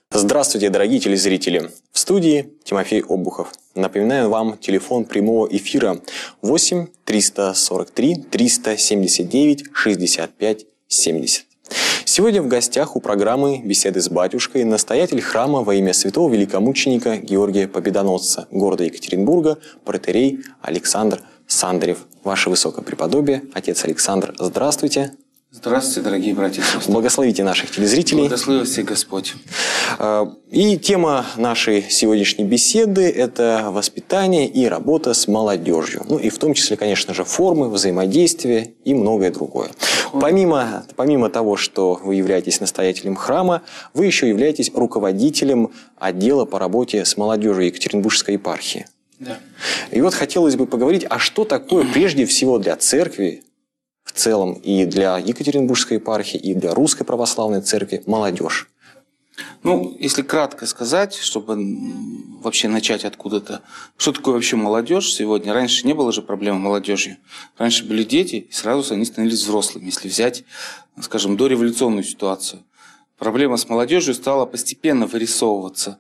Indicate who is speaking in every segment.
Speaker 1: Здравствуйте, дорогие телезрители! В студии Тимофей Обухов. Напоминаю вам телефон прямого эфира 8 343 379 65 70. Сегодня в гостях у программы «Беседы с батюшкой» настоятель храма во имя святого великомученика Георгия Победоносца города Екатеринбурга протоиерей Александр Сандарев. Ваше Высокопреподобие, отец Александр, здравствуйте!
Speaker 2: Здравствуйте, дорогие братья и сестры.
Speaker 1: Благословите наших телезрителей.
Speaker 2: Благослови всех Господь.
Speaker 1: И тема нашей сегодняшней беседы – это воспитание и работа с молодежью. Ну и в том числе, конечно же, формы взаимодействия и многое другое. Помимо того, что вы являетесь настоятелем храма, вы еще являетесь руководителем отдела по работе с молодежью Екатеринбургской епархии.
Speaker 2: Да.
Speaker 1: И вот хотелось бы поговорить, а что такое прежде всего для церкви, в целом и для Екатеринбургской епархии, и для Русской Православной Церкви молодежь?
Speaker 2: Ну, если кратко сказать, чтобы вообще начать откуда-то, что такое вообще молодежь сегодня? Раньше не было же проблемы молодежью. Раньше были дети, и сразу они становились взрослыми. Если взять, скажем, дореволюционную ситуацию. Проблема с молодежью стала постепенно вырисовываться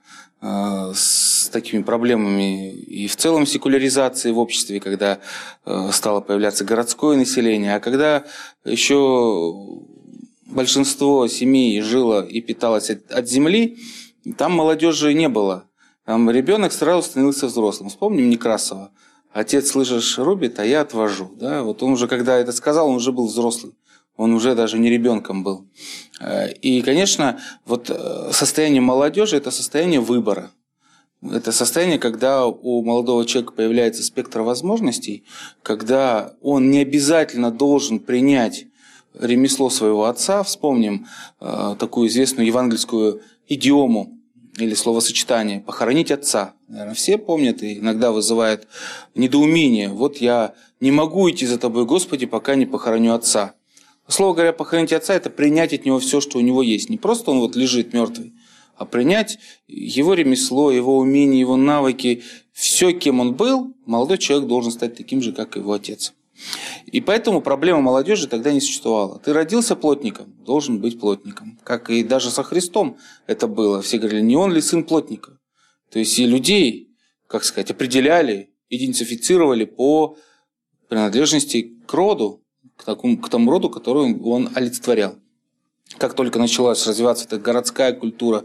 Speaker 2: с такими проблемами и в целом секуляризации в обществе, когда стало появляться городское население, а когда еще большинство семей жило и питалось от земли, там молодежи не было. Там ребенок сразу становился взрослым. Вспомним Некрасова. Отец, слышишь, рубит, а я отвожу. Да? Вот он уже, когда это сказал, он уже был взрослый. Он уже даже не ребенком был. И, конечно, вот состояние молодежи – это состояние выбора. Это состояние, когда у молодого человека появляется спектр возможностей, когда он не обязательно должен принять ремесло своего отца. Вспомним такую известную евангельскую идиому или словосочетание «похоронить отца». Наверное, все помнят и иногда вызывает недоумение. Вот я не могу идти за тобой, Господи, пока не похороню отца. Слово говоря, похоронить отца – это принять от него все, что у него есть. Не просто он вот лежит мертвый, а принять его ремесло, его умения, его навыки. Все, кем он был, молодой человек должен стать таким же, как его отец. И поэтому проблема молодежи тогда не существовала. Ты родился плотником, должен быть плотником. Как и даже со Христом это было. Все говорили, не он ли сын плотника? То есть и людей, как сказать, определяли, идентифицировали по принадлежности к роду, к тому роду, который он олицетворял. Как только началась развиваться эта городская культура,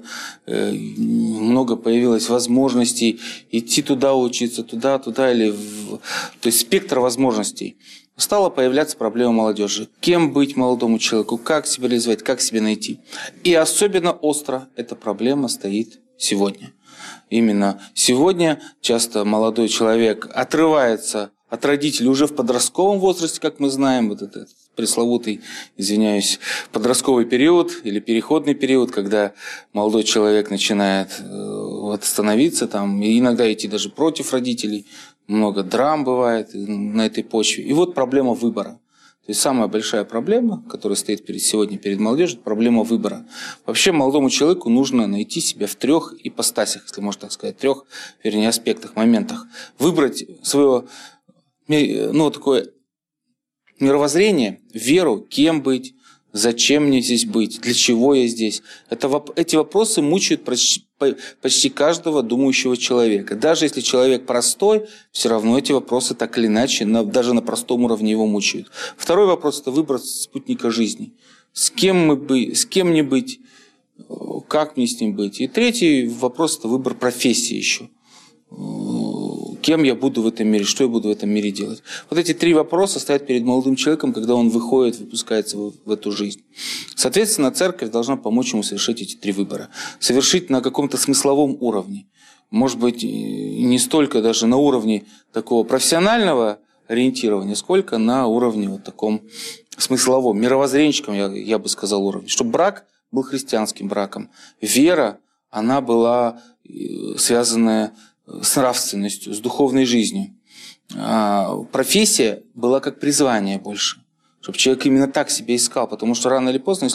Speaker 2: много появилось возможностей идти туда учиться, туда, то есть спектр возможностей. Стала появляться проблема молодежи. Кем быть молодому человеку, как себя реализовать, как себя найти. И особенно остро эта проблема стоит сегодня. Именно сегодня часто молодой человек отрывается от родителей уже в подростковом возрасте, как мы знаем, вот этот пресловутый, извиняюсь, подростковый период или переходный период, когда молодой человек начинает становиться там, и иногда идти даже против родителей. Много драм бывает на этой почве. И вот проблема выбора. То есть самая большая проблема, которая стоит сегодня перед молодежью, это проблема выбора. Вообще молодому человеку нужно найти себя в трех ипостасях, если можно так сказать, трех, вернее, аспектах, моментах. Выбрать свое такое мировоззрение, веру, кем быть, зачем мне здесь быть, для чего я здесь. Эти вопросы мучают почти каждого думающего человека. Даже если человек простой, все равно эти вопросы так или иначе, даже на простом уровне его мучают. Второй вопрос – это выбор спутника жизни. С кем мне быть, как мне с ним быть. И третий вопрос – это выбор профессии еще. Кем я буду в этом мире, что я буду в этом мире делать. Вот эти три вопроса стоят перед молодым человеком, когда он выходит, выпускается в эту жизнь. Соответственно, церковь должна помочь ему совершить эти три выбора. Совершить на каком-то смысловом уровне. Может быть, не столько даже на уровне такого профессионального ориентирования, сколько на уровне вот таком смысловом, мировоззренческом, я бы сказал, уровне. Чтобы брак был христианским браком. Вера, она была связанная с нравственностью, с духовной жизнью. Профессия была как призвание больше. Чтобы человек именно так себя искал. Потому что рано или поздно,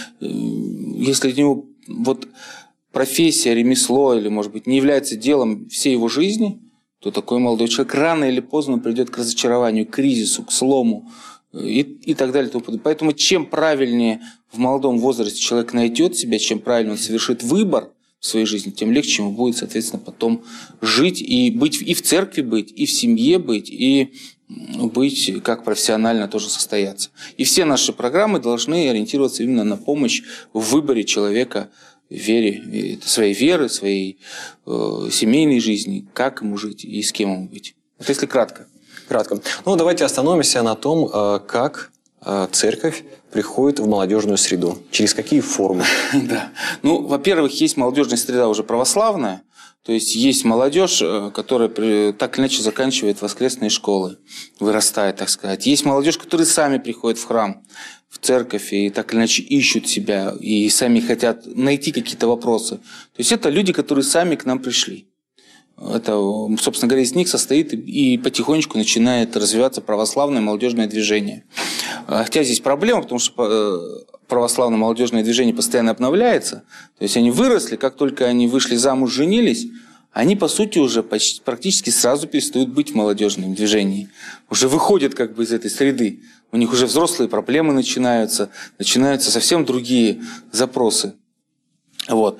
Speaker 2: если для него вот профессия, ремесло или, может быть, не является делом всей его жизни, то такой молодой человек рано или поздно придет к разочарованию, к кризису, к слому и так далее. Поэтому чем правильнее в молодом возрасте человек найдет себя, чем правильно он совершит выбор в в своей жизни, тем легче ему будет, соответственно, потом жить и быть, и в церкви быть, и в семье быть, и быть как профессионально тоже состояться. И все наши программы должны ориентироваться именно на помощь в выборе человека в вере, своей веры, своей семейной жизни, как ему жить и с кем ему быть. Это если кратко.
Speaker 1: Кратко. Ну, давайте остановимся на том, как церковь приходит в молодежную среду. Через какие формы?
Speaker 2: Да. Ну, во-первых, есть молодежная среда уже православная. То есть есть молодежь, которая так или иначе заканчивает воскресные школы, вырастает, так сказать. Есть молодежь, которые сами приходят в храм, в церковь и так или иначе ищут себя и сами хотят найти какие-то вопросы. То есть это люди, которые сами к нам пришли. Это, собственно говоря, из них состоит и потихонечку начинает развиваться православное молодежное движение. Хотя здесь проблема, потому что православное молодежное движение постоянно обновляется. То есть они выросли, как только они вышли замуж, женились, они, по сути, уже практически сразу перестают быть в молодежном движении. Уже выходят как бы из этой среды. У них уже взрослые проблемы начинаются совсем другие запросы. Вот.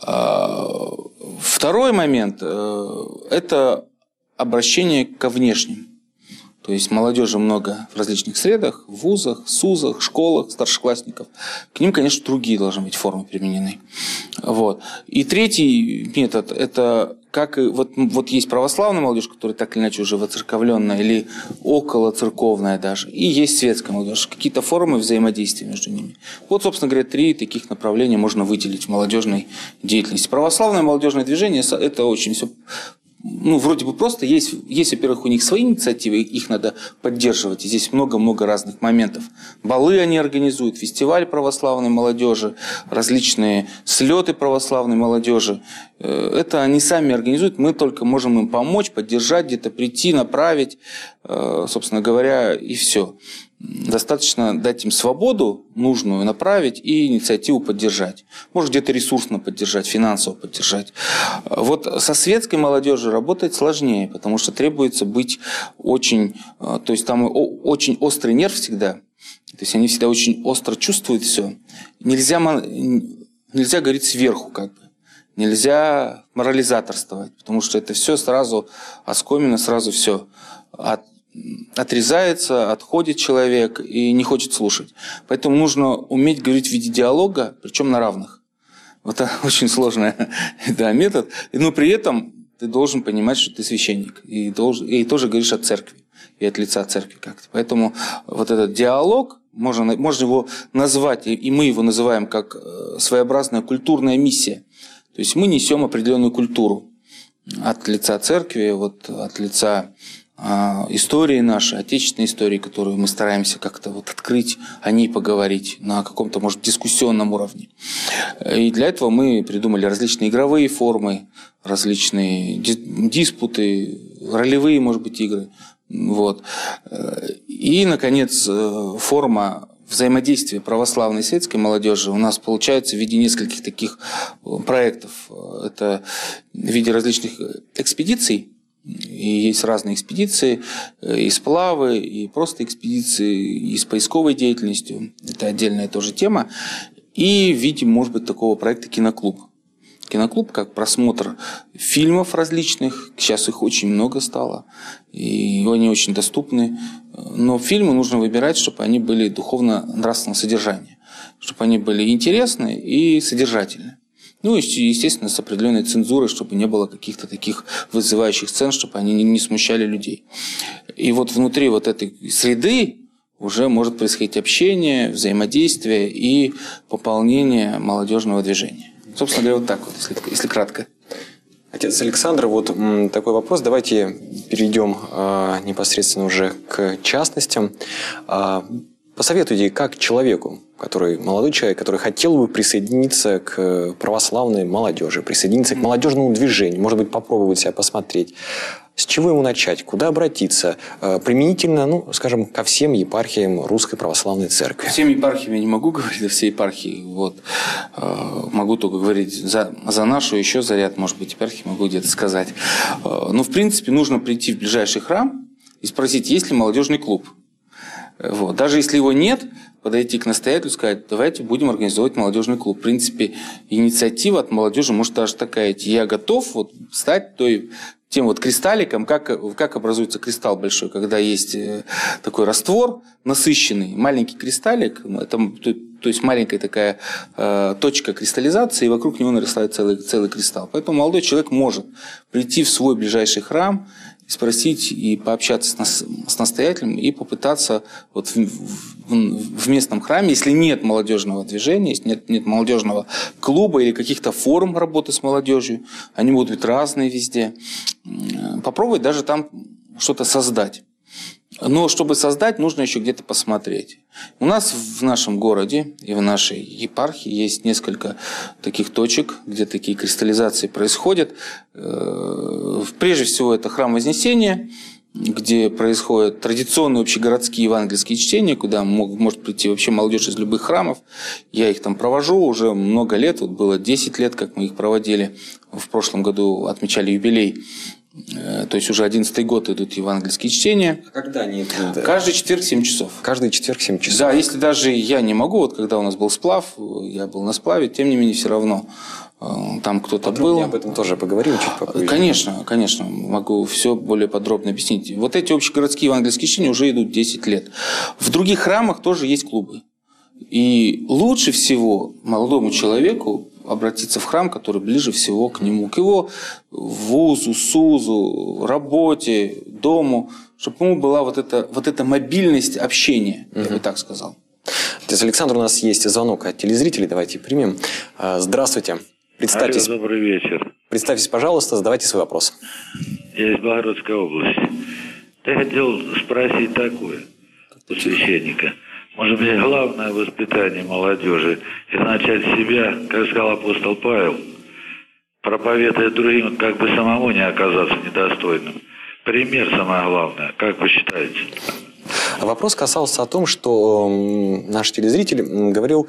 Speaker 2: Второй момент – это обращение ко внешним. То есть молодежи много в различных средах, в вузах, СУЗах, школах, старшеклассников. К ним, конечно, другие должны быть формы применены. Вот. И третий метод – это как вот есть православная молодежь, которая так или иначе уже воцерковленная или околоцерковная даже, и есть светская молодежь, какие-то формы взаимодействия между ними. Вот, собственно говоря, 3 таких направления можно выделить в молодежной деятельности. Православное молодежное движение – это очень все... Ну, вроде бы просто есть, во-первых, у них свои инициативы, их надо поддерживать. И здесь много-много разных моментов. Балы они организуют, фестиваль православной молодежи, различные слеты православной молодежи. Это они сами организуют, мы только можем им помочь, поддержать, где-то прийти, направить, собственно говоря, и все. Достаточно дать им свободу нужную направить и инициативу поддержать. Может, где-то ресурсно поддержать, финансово поддержать. Вот со светской молодежью работать сложнее, потому что требуется быть очень... То есть там очень острый нерв всегда. То есть они всегда очень остро чувствуют все. Нельзя говорить сверху как бы. Нельзя морализаторствовать, потому что это все сразу оскомину, сразу все отрезается, отходит человек и не хочет слушать. Поэтому нужно уметь говорить в виде диалога, причем на равных. Вот это очень сложный метод. Но при этом ты должен понимать, что ты священник. И тоже говоришь от церкви. И от лица церкви как-то. Поэтому вот этот диалог, можно его назвать, и мы его называем как своеобразная культурная миссия. То есть мы несем определенную культуру от лица церкви, вот от лица истории нашей, отечественной истории, которую мы стараемся как-то вот открыть, о ней поговорить на каком-то, может, дискуссионном уровне. И для этого мы придумали различные игровые формы, различные диспуты, ролевые, может быть, игры. Вот. И, наконец, форма взаимодействия православной и светской молодежи у нас получается в виде нескольких таких проектов. Это в виде различных экспедиций. И есть разные экспедиции, и сплавы, и просто экспедиции, и с поисковой деятельностью. Это отдельная тоже тема. И в виде, может быть, такого проекта «Киноклуб». Киноклуб как просмотр фильмов различных. Сейчас их очень много стало. И они очень доступны. Но фильмы нужно выбирать, чтобы они были духовно-нравственного содержания. Чтобы они были интересны и содержательны. Ну, и, естественно, с определенной цензурой, чтобы не было каких-то таких вызывающих сцен, чтобы они не смущали людей. И вот внутри вот этой среды уже может происходить общение, взаимодействие и пополнение молодежного движения. Собственно говоря, вот так вот, если кратко.
Speaker 1: Отец Александр, вот такой вопрос. Давайте перейдем непосредственно уже к частностям. Посоветуйте, как человеку, молодой человек, который хотел бы присоединиться к православной молодежи, присоединиться к молодежному движению, может быть, попробовать себя посмотреть. С чего ему начать? Куда обратиться? Применительно, скажем, ко всем епархиям Русской Православной Церкви.
Speaker 2: Ко всем епархиям я не могу говорить, о всей епархии. Вот. Могу только говорить за нашу, еще за ряд, может быть, епархий могу где-то сказать. Но, в принципе, нужно прийти в ближайший храм и спросить, есть ли молодежный клуб. Вот. Даже если его нет, подойти к настоятелю и сказать: давайте будем организовывать молодежный клуб. В принципе, инициатива от молодежи может даже такая идти. Я готов вот стать тем вот кристалликом, как образуется кристалл большой, когда есть такой раствор насыщенный, маленький кристаллик, то есть маленькая такая точка кристаллизации, и вокруг него нарастает целый кристалл. Поэтому молодой человек может прийти в свой ближайший храм, спросить и пообщаться с настоятелем и попытаться вот в местном храме, если нет молодежного движения, если нет молодежного клуба или каких-то форм работы с молодежью, они могут быть разные везде, попробовать даже там что-то создать. Но чтобы создать, нужно еще где-то посмотреть. У нас в нашем городе и в нашей епархии есть несколько таких точек, где такие кристаллизации происходят. Прежде всего, это храм Вознесения, где происходят традиционные общегородские евангельские чтения, куда может прийти вообще молодежь из любых храмов. Я их там провожу уже много лет. Вот было 10 лет, как мы их проводили. В прошлом году отмечали юбилей. То есть уже 11-й год идут евангельские чтения.
Speaker 1: А когда они идут?
Speaker 2: Каждый четверг 7 часов.
Speaker 1: Каждый четверг 7 часов.
Speaker 2: Да, если даже я не могу, вот когда у нас был сплав, я был на сплаве, тем не менее все равно там кто-то был.
Speaker 1: Об этом тоже поговорим чуть попозже.
Speaker 2: Конечно, могу все более подробно объяснить. Вот эти общегородские евангельские чтения уже идут 10 лет. В других храмах тоже есть клубы. И лучше всего молодому человеку обратиться в храм, который ближе всего к нему, к его вузу, СУЗу, работе, дому, чтобы ему была вот эта мобильность общения, я бы так сказал.
Speaker 1: Александр, у нас есть звонок от телезрителей, давайте примем. Здравствуйте. Представьтесь.
Speaker 3: Алло, добрый вечер.
Speaker 1: Представьтесь, пожалуйста, задавайте свой вопрос.
Speaker 3: Я из Белгородской области. Я хотел спросить такое у священника. Может быть, главное воспитание молодежи – это начать с себя, как сказал апостол Павел, проповедуя другим, как бы самому не оказаться недостойным. Пример самое главное. Как вы считаете?
Speaker 1: Вопрос касался о том, что наш телезритель говорил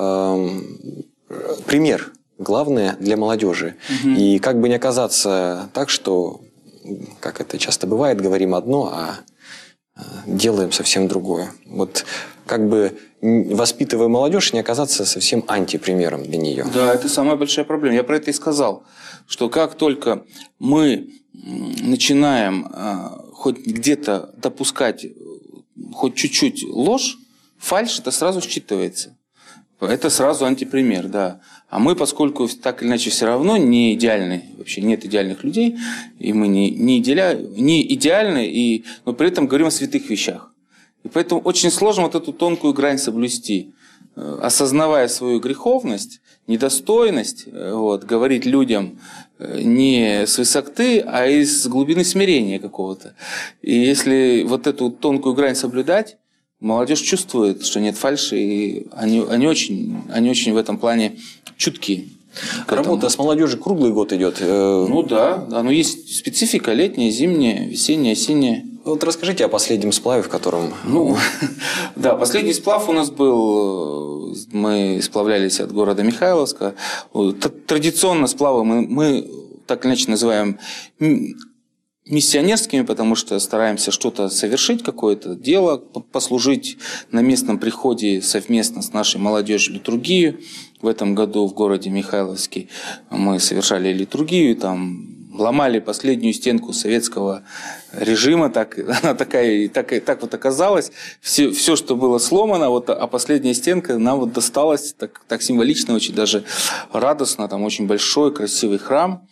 Speaker 1: пример главное для молодежи. И как бы не оказаться так, что, как это часто бывает, говорим одно, а делаем совсем другое. Вот как бы воспитывая молодежь, не оказаться совсем антипримером для нее.
Speaker 2: Да, это самая большая проблема. Я про это и сказал, что как только мы начинаем хоть где-то допускать хоть чуть-чуть ложь, фальшь, это сразу считывается. Это сразу антипример, да. А мы, поскольку так или иначе все равно не идеальны, вообще нет идеальных людей, и мы не идеальны, но при этом говорим о святых вещах. И поэтому очень сложно вот эту тонкую грань соблюсти, осознавая свою греховность, недостойность, говорить людям не с высоты, а из глубины смирения какого-то. И если вот эту тонкую грань соблюдать, молодежь чувствует, что нет фальши, и они очень в этом плане чуткие.
Speaker 1: Работа с молодежью круглый год идет.
Speaker 2: Ну да, но есть специфика летняя, зимняя, весенняя, осенняя.
Speaker 1: Вот расскажите о последнем сплаве, в котором...
Speaker 2: Да, последний сплав у нас был, мы сплавлялись от города Михайловска. Традиционно сплавы мы так или иначе называем миссионерскими, потому что стараемся что-то совершить, какое-то дело, послужить на местном приходе совместно с нашей молодежью литургию. В этом году в городе Михайловске мы совершали литургию, там ломали последнюю стенку советского режима, так вот оказалось. Все, что было сломано, а последняя стенка нам вот досталась так символично, очень даже радостно, там очень большой, красивый храм.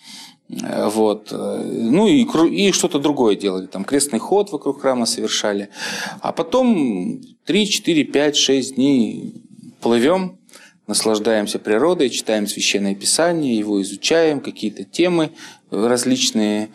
Speaker 2: Ну и что-то другое делали, там крестный ход вокруг храма совершали. А потом 3, 4, 5, 6 дней плывем, наслаждаемся природой, читаем Священное Писание, его изучаем, какие-то темы различные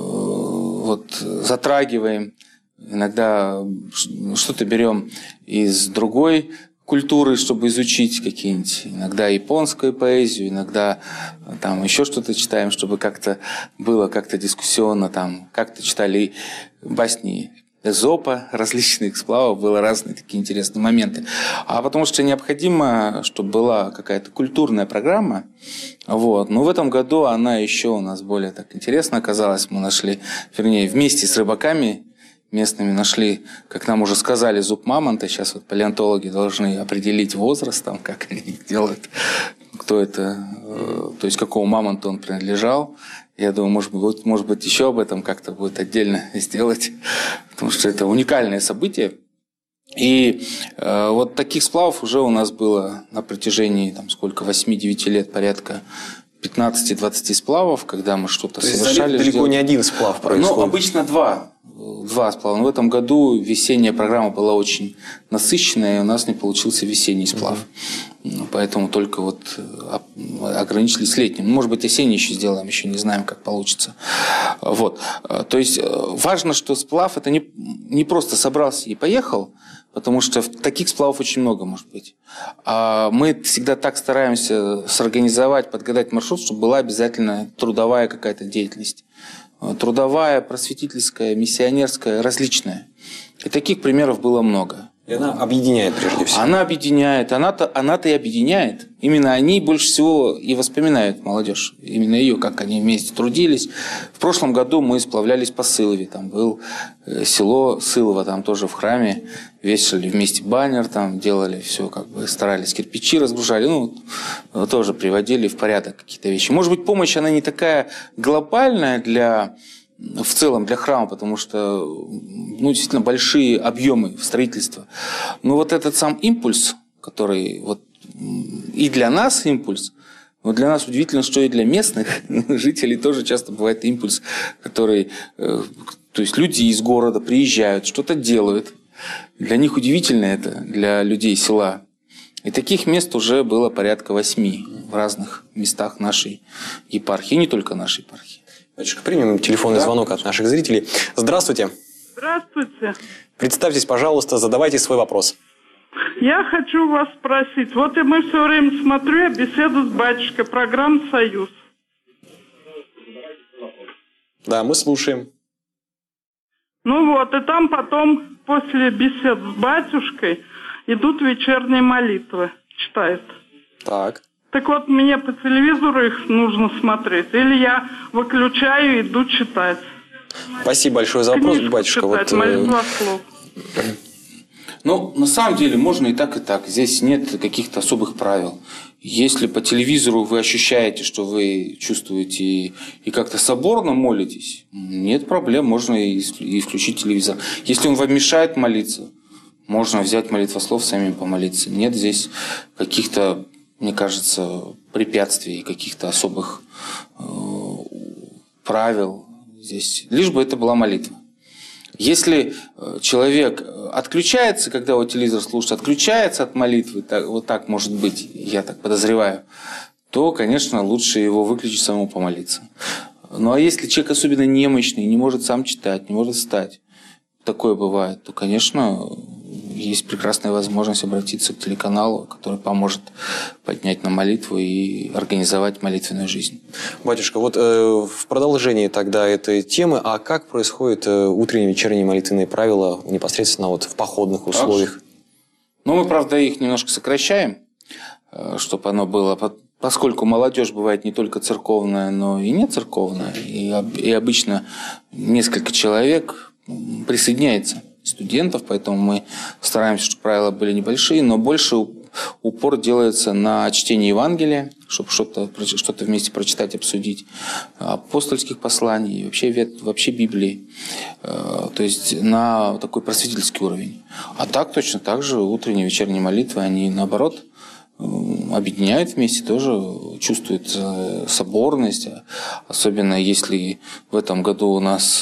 Speaker 2: затрагиваем. Иногда что-то берем из другой культуры, чтобы изучить какие-нибудь, иногда японскую поэзию, иногда там еще что-то читаем, чтобы как-то было как-то дискуссионно, там как-то читали басни Эзопа, различных сплавов, было разные такие интересные моменты. А потому что необходимо, чтобы была какая-то культурная программа. Но в этом году она еще у нас более так интересно оказалась. Мы нашли, вместе с рыбаками местными нашли, как нам уже сказали, зуб мамонта. Сейчас вот палеонтологи должны определить возраст, там, как они делают, кто это, то есть какому мамонту он принадлежал. Я думаю, может быть, еще об этом как-то будет отдельно сделать, потому что это уникальное событие. И вот таких сплавов уже у нас было на протяжении 8-9 лет порядка 15-20 сплавов, когда мы что-то совершали.
Speaker 1: Далеко не один сплав происходит.
Speaker 2: Ну, обычно два сплава. Но в этом году весенняя программа была очень насыщенная, и у нас не получился весенний сплав. Поэтому только вот ограничились летним. Может быть, осенний еще сделаем, еще не знаем, как получится. Вот. То есть важно, что сплав это не просто собрался и поехал, потому что таких сплавов очень много может быть. А мы всегда так стараемся сорганизовать, подгадать маршрут, чтобы была обязательно трудовая какая-то деятельность. Трудовая, просветительская, миссионерская, различная. И таких примеров было много.
Speaker 1: И она объединяет прежде всего.
Speaker 2: Она объединяет, она-то и объединяет. Именно они больше всего и воспоминают молодежь. Именно ее, как они вместе трудились. В прошлом году мы сплавлялись по Сылове. Там был село Сылово, там тоже в храме вешали вместе баннер, там делали все, старались, кирпичи разгружали. Тоже приводили в порядок какие-то вещи. Может быть, помощь, она не такая глобальная в целом для храма, потому что действительно большие объемы строительства. Но вот этот сам импульс, который и для нас импульс, но для нас удивительно, что и для местных жителей тоже часто бывает импульс, который, то есть люди из города приезжают, что-то делают. Для них удивительно это, для людей села. И таких мест уже было порядка 8 в разных местах нашей епархии, не только нашей епархии.
Speaker 1: Батюшка, примем телефонный звонок от наших зрителей. Здравствуйте.
Speaker 4: Здравствуйте.
Speaker 1: Представьтесь, пожалуйста, задавайте свой вопрос.
Speaker 4: Я хочу вас спросить. Вот и мы все время смотрю, я беседу с батюшкой, программа «Союз».
Speaker 1: Да, мы слушаем.
Speaker 4: И там потом, после бесед с батюшкой, идут вечерние молитвы, читают.
Speaker 1: Так.
Speaker 4: Так вот, мне по телевизору их нужно смотреть. Или я выключаю и иду читать.
Speaker 1: Спасибо большое за вопрос,
Speaker 4: Книжку
Speaker 1: батюшка.
Speaker 4: читать, молитвослов.
Speaker 2: На самом деле можно и так, и так. Здесь нет каких-то особых правил. Если по телевизору вы ощущаете, что вы чувствуете и как-то соборно молитесь, нет проблем, можно и включить телевизор. Если он вам мешает молиться, можно взять молитвослов, самим помолиться. Нет здесь каких-то, мне кажется, препятствий, каких-то особых правил здесь. Лишь бы это была молитва. Если человек отключается, когда его телевизор слушает, отключается от молитвы, вот так может быть, я так подозреваю, то, конечно, лучше его выключить, самому помолиться. Ну а если человек особенно немощный, не может сам читать, не может встать, такое бывает, то, конечно, есть прекрасная возможность обратиться к телеканалу, который поможет поднять на молитву и организовать молитвенную жизнь.
Speaker 1: Батюшка, в продолжении тогда этой темы, а как происходят утренние, вечерние молитвенные правила непосредственно в походных условиях?
Speaker 2: Мы, правда, их немножко сокращаем, чтобы оно было, поскольку молодежь бывает не только церковная, но и не церковная, и обычно несколько человек присоединяется студентов, поэтому мы стараемся, чтобы правила были небольшие, но больше упор делается на чтение Евангелия, чтобы что-то вместе прочитать, обсудить, апостольских посланий, вообще Библии, то есть на такой просветительский уровень. А так точно так же утренние и вечерние молитвы, они наоборот объединяют вместе, тоже чувствуют соборность, особенно если в этом году у нас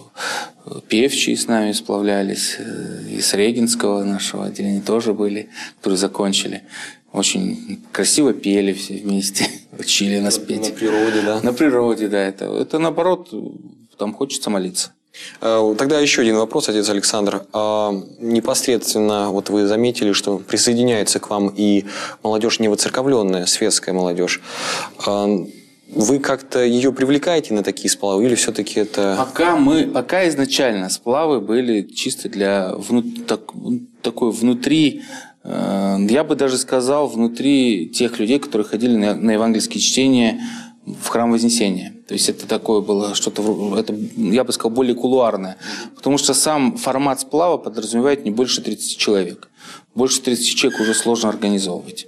Speaker 2: певчие с нами сплавлялись, из Регинского нашего отделения тоже были, которые закончили. Очень красиво пели все вместе, учили нас петь.
Speaker 1: На природе, да?
Speaker 2: На природе, да. Это наоборот, там хочется молиться.
Speaker 1: Тогда еще один вопрос, отец Александр. Непосредственно вы заметили, что присоединяется к вам и молодежь невоцерковленная, светская молодежь. Вы как-то ее привлекаете на такие сплавы или все-таки это...
Speaker 2: Пока изначально сплавы были чисто для такой внутри, я бы даже сказал, внутри тех людей, которые ходили на евангельские чтения в храм Вознесения. То есть это такое было что-то, это, я бы сказал, более кулуарное. Потому что сам формат сплава подразумевает не больше 30 человек. Больше 30 человек уже сложно организовывать.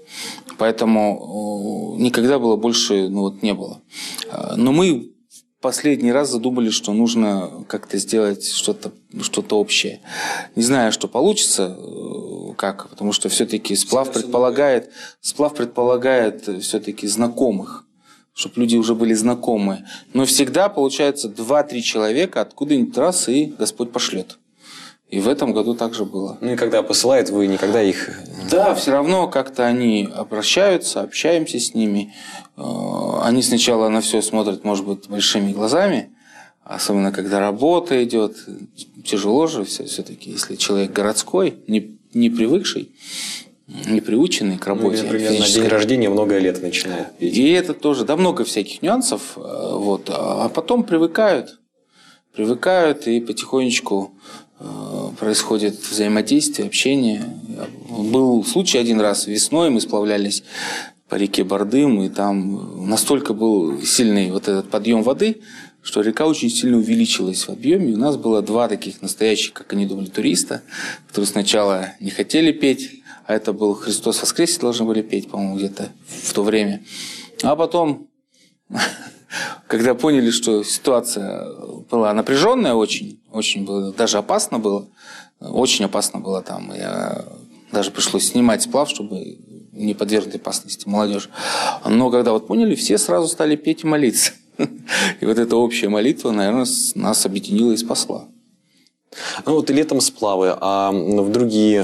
Speaker 2: Поэтому никогда было больше, не было. Но мы последний раз задумали, что нужно как-то сделать что-то общее. Не знаю, что получится, как, потому что все-таки сплав предполагает все-таки знакомых, чтобы люди уже были знакомы. Но всегда получается 2-3 человека откуда-нибудь раз и Господь пошлет. И в этом году также было.
Speaker 1: Ну и когда посылают, вы никогда их...
Speaker 2: Да, все равно как-то они обращаются, общаемся с ними. Они сначала на все смотрят, может быть, большими глазами, особенно когда работа идет. Тяжело же все-таки, если человек городской, не привыкший, не приученный к работе.
Speaker 1: Например, на день рождения много лет начинает петь.
Speaker 2: И это тоже, много всяких нюансов. А потом привыкают и потихонечку происходит взаимодействие, общение. Был случай один раз весной, мы сплавлялись по реке Бардым, и там настолько был сильный вот этот подъем воды, что река очень сильно увеличилась в объеме. И у нас было 2 таких настоящих, как они думали, туриста, которые сначала не хотели петь, а это был «Христос воскресе» должны были петь, по-моему, где-то в то время. А потом, когда поняли, что ситуация была напряженная очень было, даже опасно было, очень опасно было там. Даже пришлось снимать сплав, чтобы не подвергнуть опасности молодежь. Но когда поняли, все сразу стали петь и молиться. И вот эта общая молитва, наверное, нас объединила и спасла.
Speaker 1: Летом сплавы, а в другие...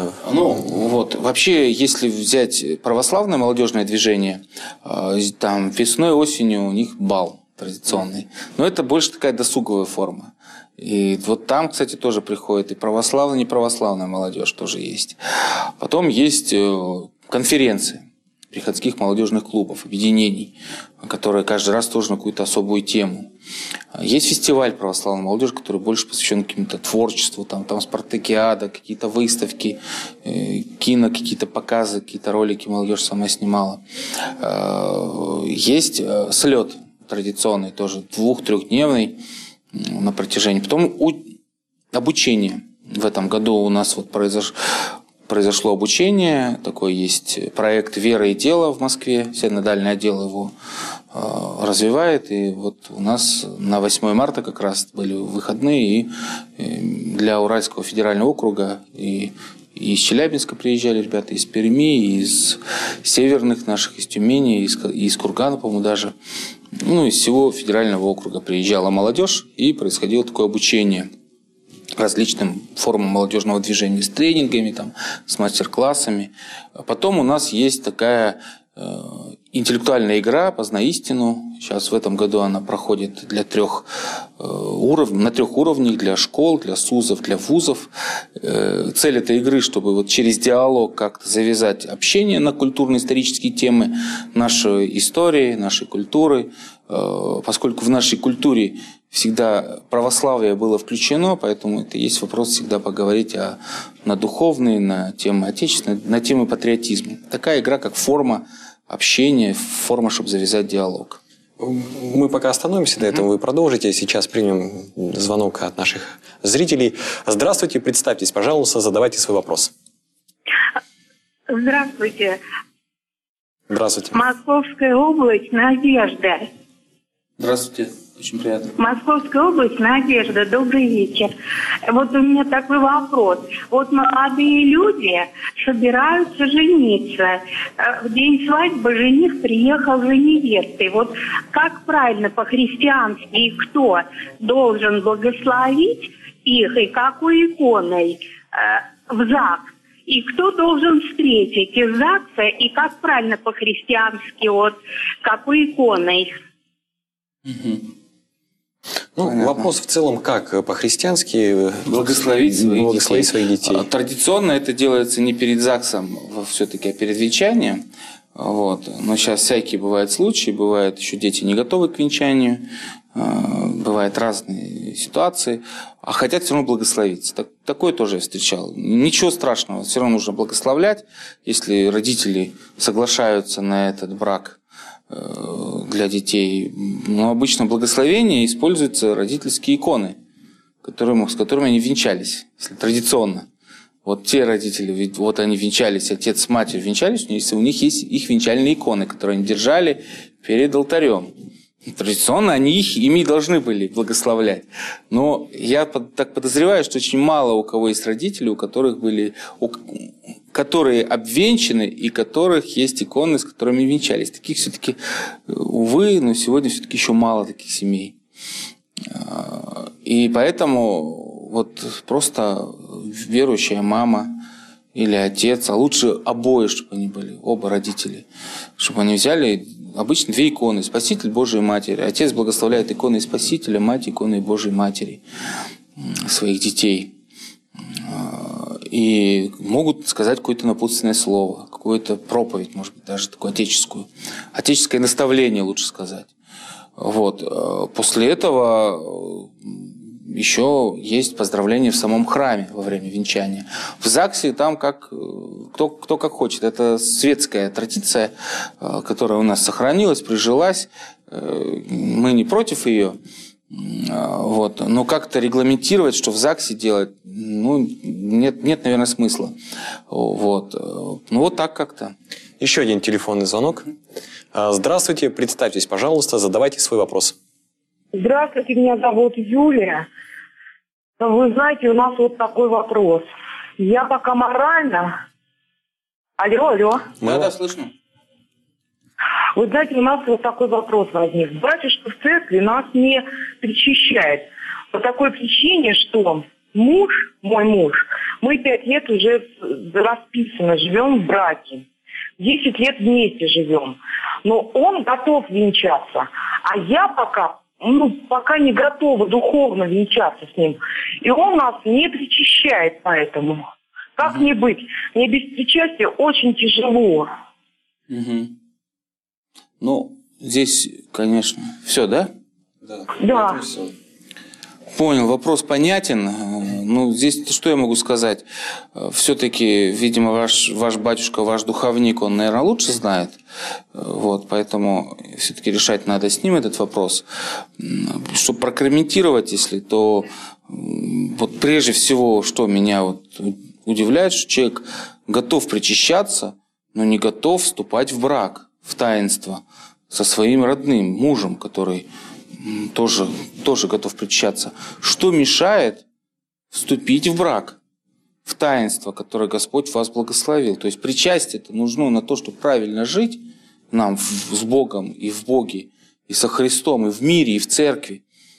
Speaker 2: Вообще, если взять православное молодежное движение, там весной, осенью у них бал традиционный. Но это больше такая досуговая форма. И там, кстати, тоже приходит и православная, и неправославная молодежь тоже есть. Потом есть конференции приходских молодежных клубов, объединений, которые каждый раз тоже на какую-то особую тему. Есть фестиваль православной молодежи, который больше посвящен какому-то творчеству, там спартакиада, какие-то выставки, кино, какие-то показы, какие-то ролики молодежь сама снимала. Есть слет традиционный, тоже 2-3-дневный на протяжении. Потом обучение. В этом году у нас произошло обучение. Такой есть проект «Вера и дело» в Москве. Северно-дальний отдел его развивает. И у нас на 8 марта как раз были выходные. И для Уральского федерального округа и из Челябинска приезжали ребята, из Перми, из северных наших, из Тюмени, из Кургана, по-моему, даже. Из всего федерального округа приезжала молодежь, и происходило такое обучение различным формам молодежного движения с тренингами, с мастер-классами. Потом у нас есть такая интеллектуальная игра «Познай истину». Сейчас в этом году она проходит на 3 уровнях, для школ, для СУЗов, для вузов. Цель этой игры, чтобы через диалог как-то завязать общение на культурно-исторические темы нашей истории, нашей культуры. Поскольку в нашей культуре всегда православие было включено, поэтому это есть вопрос всегда поговорить на духовные, на темы отечественные, на темы патриотизма. Такая игра, как форма общения, форма, чтобы завязать диалог.
Speaker 1: Мы пока остановимся до этого, вы продолжите. Сейчас примем звонок от наших зрителей. Здравствуйте, представьтесь, пожалуйста, задавайте свой вопрос.
Speaker 5: Здравствуйте.
Speaker 1: Здравствуйте.
Speaker 5: Московская область, Надежда.
Speaker 2: Здравствуйте, очень приятно.
Speaker 5: Московская область, Надежда, добрый вечер. У меня такой вопрос. Молодые люди собираются жениться. В день свадьбы жених приехал за невестой. Как правильно по-христиански и кто должен благословить их и какой иконой в ЗАГС? И кто должен встретить из ЗАГСа и как правильно по-христиански какой иконой?
Speaker 1: Вопрос в целом, как по-христиански
Speaker 2: благословить
Speaker 1: своих детей.
Speaker 2: Традиционно это делается не перед ЗАГСом, все-таки, а перед венчанием. Но сейчас всякие бывают случаи, бывают еще дети не готовы к венчанию, бывают разные ситуации, а хотят все равно благословиться. Такое тоже я встречал. Ничего страшного, все равно нужно благословлять, если родители соглашаются на этот брак для детей. Но обычно благословение используются родительские иконы, с которыми они венчались, если традиционно. Вот те родители, вот они венчались, отец с матерью венчались, у них есть их венчальные иконы, которые они держали перед алтарем. Традиционно ими должны были благословлять. Но я так подозреваю, что очень мало у кого есть родители, которые обвенчаны и которых есть иконы, с которыми венчались. Таких все-таки, увы, но сегодня все-таки еще мало таких семей. И поэтому вот просто верующая мама или отец, а лучше обои, чтобы они были, оба родители, чтобы они взяли обычно 2 иконы: Спаситель Божией Матери. Отец благословляет иконой Спасителя, мать иконой Божией Матери своих детей. И могут сказать какое-то напутственное слово, какую-то проповедь, может быть, даже такую отеческую. Отеческое наставление, лучше сказать. Вот. После этого еще есть поздравление в самом храме во время венчания. В ЗАГСе там кто как хочет. Это светская традиция, которая у нас сохранилась, прижилась. Мы не против ее. Вот. Но как-то регламентировать, что в ЗАГСе делать, нет, наверное, смысла. Вот. Ну, вот так как-то.
Speaker 1: Еще один телефонный звонок. Здравствуйте, представьтесь, пожалуйста, задавайте свой вопрос.
Speaker 6: Здравствуйте, меня зовут Юлия. Вы знаете, у нас вот такой вопрос. Я пока морально... Алло.
Speaker 2: Да, слышно.
Speaker 6: Вы знаете, у нас вот такой вопрос возник. Батюшка в церкви нас не причащает. По такой причине, что мой муж, мы 5 лет уже расписаны, живем в браке. 10 лет вместе живем. Но он готов венчаться, а я пока не готова духовно венчаться с ним. И он нас не причащает поэтому. Как мне быть? Мне без причастия очень тяжело.
Speaker 2: Ну, здесь, конечно, все, да?
Speaker 6: Да.
Speaker 2: Понял, вопрос понятен. Ну, здесь что я могу сказать? Все-таки, видимо, ваш батюшка, ваш духовник, он, наверное, лучше знает. Вот, поэтому все-таки решать надо с ним этот вопрос. Чтобы прокомментировать, если, то вот прежде всего, что меня вот удивляет, что человек готов причащаться, но не готов вступать в брак, в таинство со своим родным мужем, который тоже готов причащаться. Что мешает вступить в брак, в таинство, которое Господь вас благословил? То есть причастие-то нужно на то, чтобы правильно жить нам с Богом и в Боге, и со Христом, и в мире, и в церкви.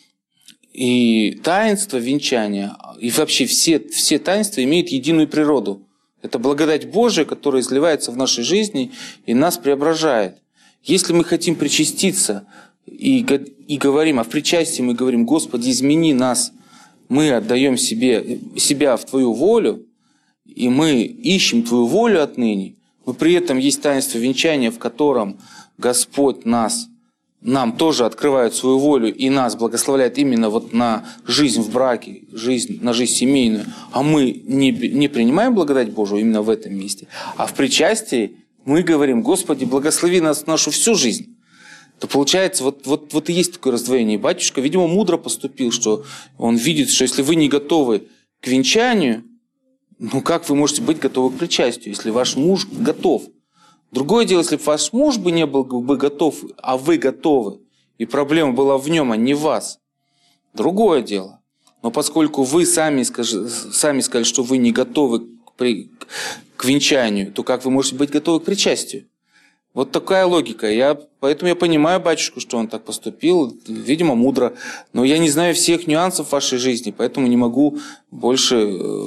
Speaker 2: И таинство венчания, и вообще все таинства имеют единую природу. Это благодать Божия, которая изливается в нашей жизни и нас преображает. Если мы хотим причаститься и говорим, а в причастии мы говорим: Господи, измени нас, мы отдаем себя в Твою волю, и мы ищем Твою волю отныне, но при этом есть таинство венчания, в котором Господь нам тоже открывает свою волю и нас благословляет именно вот на жизнь в браке, на жизнь семейную, а мы не принимаем благодать Божию именно в этом месте, а в причастии мы говорим: Господи, благослови нас нашу всю жизнь. То получается, вот и есть такое раздвоение. И батюшка, видимо, мудро поступил, что он видит, что если вы не готовы к венчанию, ну как вы можете быть готовы к причастию, если ваш муж готов? Другое дело, если бы ваш муж не был бы готов, а вы готовы, и проблема была в нем, а не в вас. Другое дело. Но поскольку вы сами сказали, что вы не готовы к венчанию, то как вы можете быть готовы к причастию? Вот такая логика. Поэтому я понимаю батюшку, что он так поступил, видимо, мудро. Но я не знаю всех нюансов вашей жизни, поэтому не могу больше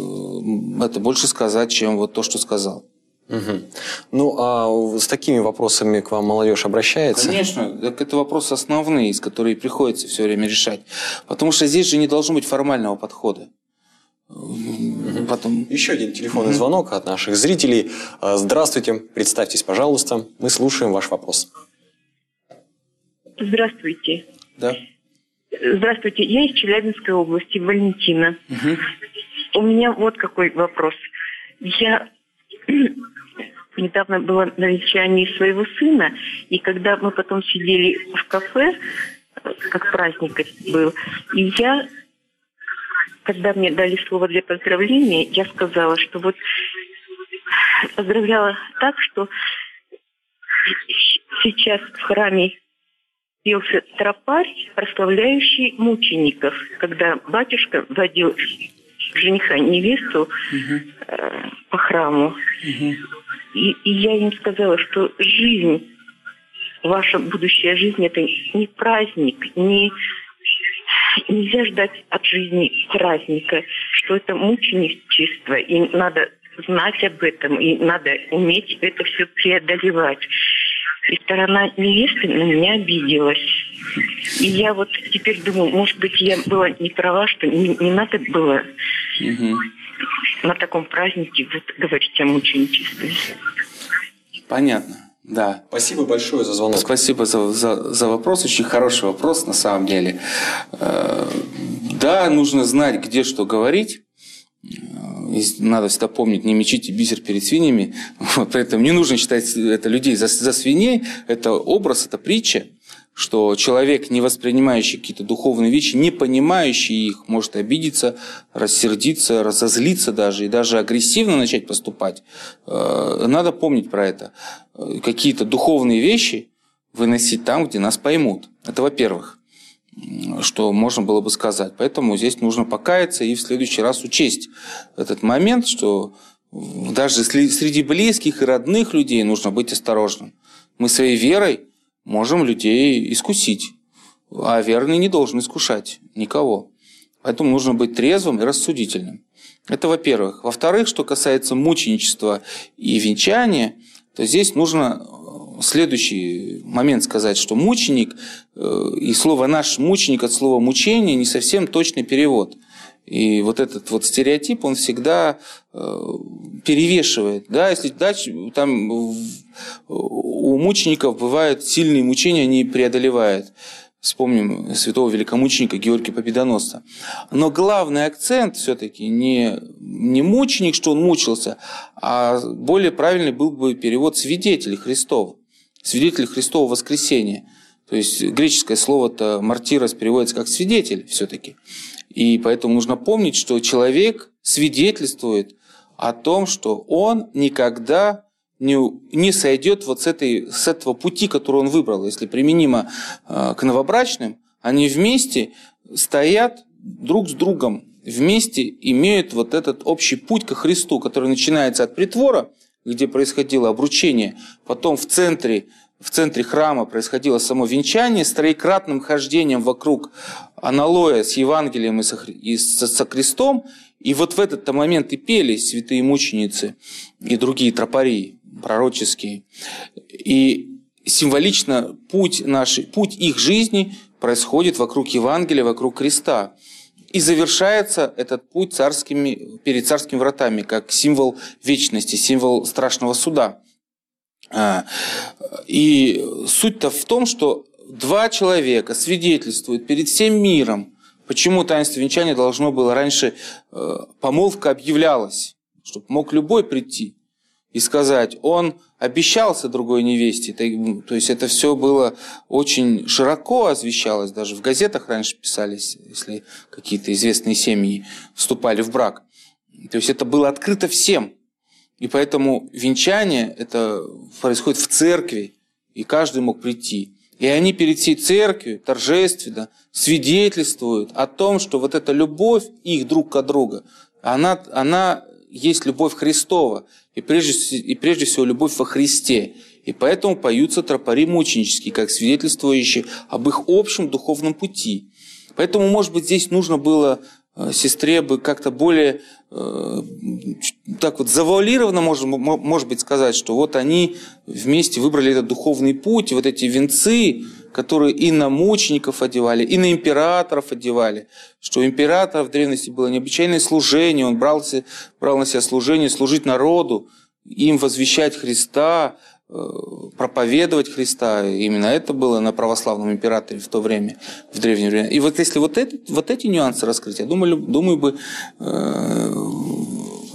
Speaker 2: сказать, чем вот то, что сказал.
Speaker 1: Угу. Ну, а с такими вопросами к вам молодежь обращается?
Speaker 2: Конечно, это вопросы основные, с которыми приходится все время решать. Потому что здесь же не должно быть формального подхода.
Speaker 1: Потом... Еще один телефонный звонок от наших зрителей. Здравствуйте, представьтесь, пожалуйста. Мы слушаем ваш вопрос.
Speaker 5: Здравствуйте.
Speaker 2: Да.
Speaker 5: Здравствуйте, я из Челябинской области, Валентина. У меня вот какой вопрос. недавно была на венчании своего сына, и когда мы потом сидели в кафе, как праздник был, и когда мне дали слово для поздравления, я сказала, что вот поздравляла так, что сейчас в храме пелся тропарь, прославляющий мучеников, когда батюшка водил жениха и невесту по храму. И я им сказала, что жизнь, ваша будущая жизнь, это не праздник, нельзя ждать от жизни праздника, что это мученичество, и надо знать об этом, и надо уметь это все преодолевать. И сторона невесты на меня обиделась. И я вот теперь думаю, может быть, я была не права, что не надо было на таком празднике вот говорить о мученичестве.
Speaker 2: Понятно, да.
Speaker 1: Спасибо большое за звонок.
Speaker 2: Спасибо за вопрос, очень хороший вопрос на самом деле. Да, нужно знать, где что говорить. Надо всегда помнить, не мечите бисер перед свиньями. При этом не нужно считать это людей за свиней. Это образ, это притча, что человек, не воспринимающий какие-то духовные вещи, не понимающий их, может обидеться, рассердиться, разозлиться даже, и даже агрессивно начать поступать. Надо помнить про это. Какие-то духовные вещи выносить там, где нас поймут. Это во-первых, что можно было бы сказать. Поэтому здесь нужно покаяться и в следующий раз учесть этот момент, что даже среди близких и родных людей нужно быть осторожным. Мы своей верой можем людей искусить, а верный не должен искушать никого. Поэтому нужно быть трезвым и рассудительным. Это во-первых. Во-вторых, что касается мученичества и венчания, то здесь нужно следующий момент сказать, что мученик и слово «наш мученик» от слова «мучение» не совсем точный перевод. И вот этот вот стереотип, он всегда перевешивает. Да, если там у мучеников бывают сильные мучения, они преодолевают. Вспомним святого великомученика Георгия Победоносца. Но главный акцент все-таки не мученик, что он мучился, а более правильный был бы перевод «свидетель Христов». Свидетель Христова воскресения. То есть греческое слово-то «мартирос» переводится как «свидетель» все-таки. И поэтому нужно помнить, что человек свидетельствует о том, что он никогда не сойдет вот с этого пути, который он выбрал. Если применимо к новобрачным, они вместе стоят друг с другом, вместе имеют вот этот общий путь ко Христу, который начинается от притвора, где происходило обручение, потом в центре храма происходило само венчание с троекратным хождением вокруг аналоя с Евангелием и со крестом, и вот в этот момент и пели святые мученицы и другие тропари пророческие. И символично путь их жизни происходит вокруг Евангелия, вокруг креста. И завершается этот путь перед царскими вратами, как символ вечности, символ страшного суда. И суть-то в том, что два человека свидетельствуют перед всем миром, почему таинство венчания должно было раньше, помолвка объявлялась, чтобы мог любой прийти и сказать, он обещался другой невесте. То есть это все было очень широко освещалось, даже в газетах раньше писались, если какие-то известные семьи вступали в брак. То есть это было открыто всем. И поэтому венчание это происходит в церкви, и каждый мог прийти. И они перед всей церковью торжественно свидетельствуют о том, что вот эта любовь их друг к другу, она есть любовь Христова, и прежде всего любовь во Христе. И поэтому поются тропари мученические, как свидетельствующие об их общем духовном пути. Поэтому, может быть, здесь нужно было сестре бы как-то более так вот завуалированно, может быть, сказать, что вот они вместе выбрали этот духовный путь, и вот эти венцы, которые и на мучеников одевали, и на императоров одевали, что у императора в древности было необычайное служение, он брал на себя служение, служить народу, им возвещать Христа, проповедовать Христа. Именно это было на православном императоре в то время, в древнее время. И вот если вот эти нюансы раскрыть, я думаю бы,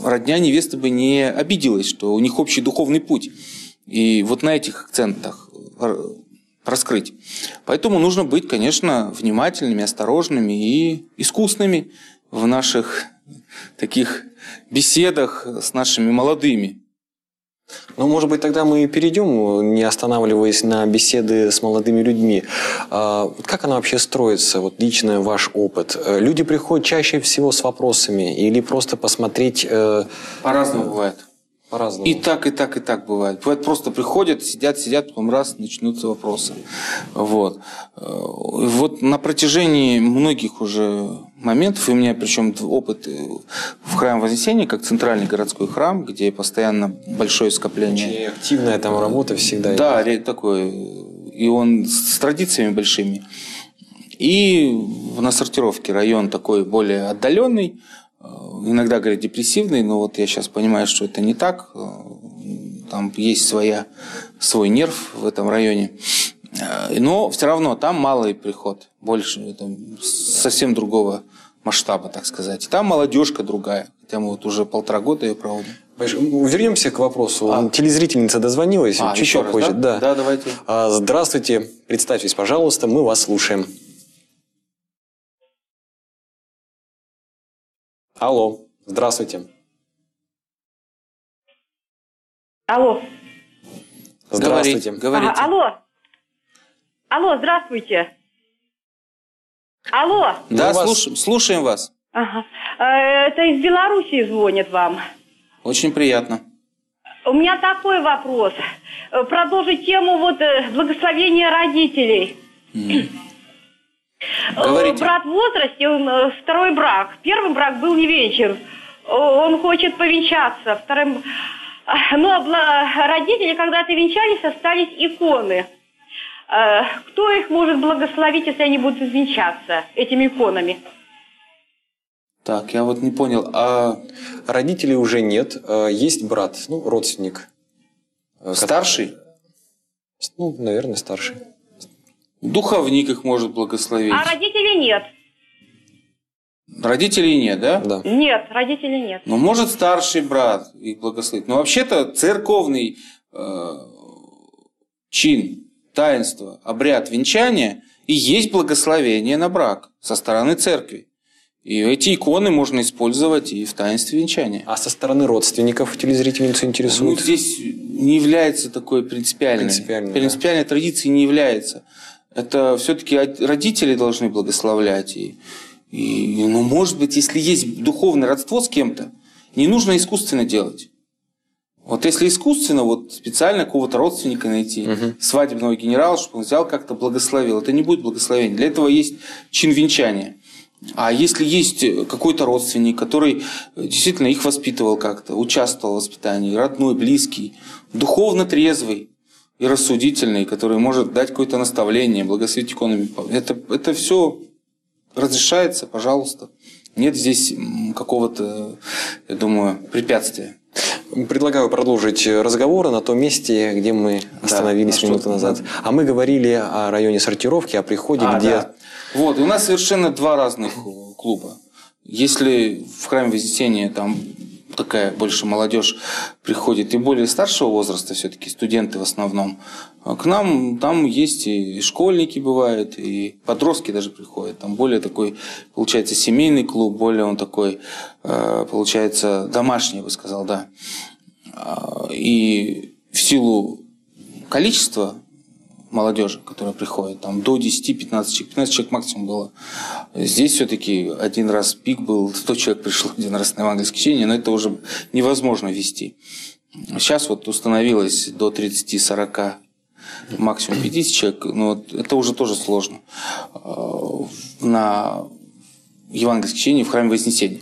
Speaker 2: родня невесты бы не обиделась, что у них общий духовный путь. И вот на этих акцентах раскрыть. Поэтому нужно быть, конечно, внимательными, осторожными и искусными в наших таких беседах с нашими молодыми.
Speaker 1: Ну, может быть, тогда мы перейдем, не останавливаясь на беседы с молодыми людьми. Как она вообще строится, вот лично ваш опыт? Люди приходят чаще всего с вопросами или просто посмотреть...
Speaker 2: По-разному бывает.
Speaker 1: По-разному.
Speaker 2: И так бывает. Бывает, просто приходят, сидят, потом раз, начнутся вопросы. Вот. Вот на протяжении многих уже моментов, и у меня причем опыт в храме Вознесения, как центральный городской храм, где постоянно большое скопление.
Speaker 1: Очень активная там работа всегда.
Speaker 2: Да, такой. И он с традициями большими. И на сортировке район такой более отдаленный. Иногда говорят депрессивный, но вот я сейчас понимаю, что это не так. Там есть свой нерв в этом районе. Но все равно там малый приход, больше, там, совсем другого масштаба, так сказать. И там молодежка другая, хотя мы вот уже 1,5 года ее проводим.
Speaker 1: Вернемся к вопросу. Телезрительница дозвонилась, чуть
Speaker 2: еще раз,
Speaker 1: позже.
Speaker 2: Да? Да, давайте.
Speaker 1: Здравствуйте, представьтесь, пожалуйста, мы вас слушаем. Алло, здравствуйте.
Speaker 7: Алло.
Speaker 1: Здравствуйте.
Speaker 2: Говорите.
Speaker 7: Алло, здравствуйте. Алло.
Speaker 2: Да, слушаем вас.
Speaker 7: Ага. Это из Белоруссии звонят вам.
Speaker 2: Очень приятно.
Speaker 7: У меня такой вопрос. Продолжить тему благословения родителей.
Speaker 2: Говорите.
Speaker 7: Брат в возрасте, он второй брак. Первый брак был не венчан. Он хочет повенчаться. Вторым... Но родители когда-то венчались, остались иконы. Кто их может благословить, если они будут венчаться этими иконами?
Speaker 2: Так, я вот не понял.
Speaker 1: Родителей уже нет. Есть брат, родственник.
Speaker 2: Старший?
Speaker 1: Наверное, старший.
Speaker 2: Духовник их может благословить.
Speaker 7: А родителей нет?
Speaker 2: Родителей нет, да?
Speaker 1: Да.
Speaker 7: Нет, родителей нет.
Speaker 2: Но может старший брат их благословить. Но вообще-то церковный чин, таинство, обряд венчания и есть благословение на брак со стороны церкви. И эти иконы можно использовать и в таинстве венчания.
Speaker 1: А со стороны родственников телезрительницу интересует?
Speaker 2: Здесь не является такой принципиальной. Принципиальной традицией не является. Это все-таки родители должны благословлять. Может быть, если есть духовное родство с кем-то, не нужно искусственно делать. Вот если искусственно, специально какого-то родственника найти, свадебного генерала, чтобы он взял как-то благословил, это не будет благословение. Для этого есть чин венчания. А если есть какой-то родственник, который действительно их воспитывал как-то, участвовал в воспитании, родной, близкий, духовно трезвый и рассудительный, который может дать какое-то наставление, благословить иконами, это все разрешается, пожалуйста. Нет здесь какого-то, я думаю, препятствия.
Speaker 1: Предлагаю продолжить разговор на том месте, где мы остановились минуту назад. А мы говорили о районе сортировки, о приходе, где...
Speaker 2: Да. Вот, у нас совершенно два разных клуба. Если в храме Вознесения там такая больше молодежь приходит и более старшего возраста, все-таки студенты в основном, к нам там есть и школьники бывают, и подростки даже приходят. Там более такой, получается, семейный клуб, более он такой, получается, домашний, я бы сказал, да. И в силу количества молодежи, которая приходит, там до 10-15 человек максимум было. Здесь все-таки один раз пик был, 100 человек пришло один раз на евангельское чтение, но это уже невозможно вести. Сейчас установилось до 30-40, максимум 50 человек, но это уже тоже сложно на евангельское чтение в храме Вознесения.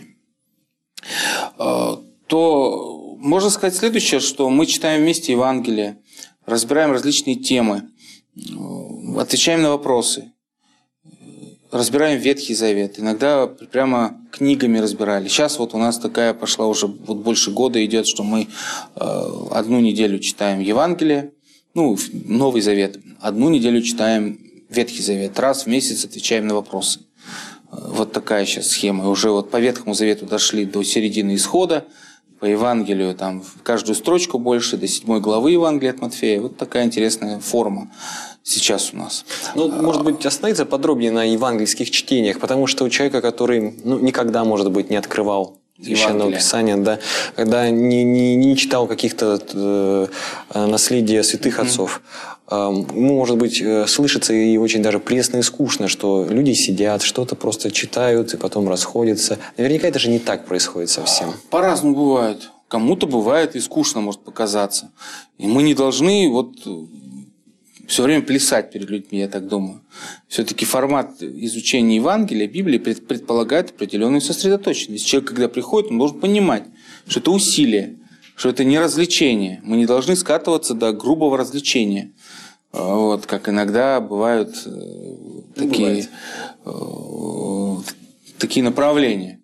Speaker 2: То можно сказать следующее, что мы читаем вместе Евангелие, разбираем различные темы, отвечаем на вопросы, разбираем Ветхий Завет. Иногда прямо книгами разбирали. Сейчас у нас такая пошла уже больше года идет, что мы одну неделю читаем Евангелие, Новый Завет. Одну неделю читаем Ветхий Завет. Раз в месяц отвечаем на вопросы. Вот такая сейчас схема. Уже по Ветхому Завету дошли до середины Исхода. по Евангелию, там в каждую строчку больше, до 7 главы Евангелия от Матфея. Вот такая интересная форма сейчас у нас.
Speaker 1: Ну, может быть, остановиться подробнее на евангельских чтениях, потому что у человека, который никогда, может быть, не открывал Священного Писания, да, когда не читал каких-то наследия святых отцов, ему, может быть, слышится и очень даже пресно и скучно, что люди сидят, что-то просто читают и потом расходятся. Наверняка это же не так происходит совсем.
Speaker 2: По-разному бывает. Кому-то бывает и скучно может показаться. И мы не должны все время плясать перед людьми, я так думаю. Все-таки формат изучения Евангелия, Библии предполагает определенную сосредоточенность. Человек, когда приходит, он должен понимать, что это усилие, что это не развлечение. Мы не должны скатываться до грубого развлечения. Вот, как иногда бывают такие направления.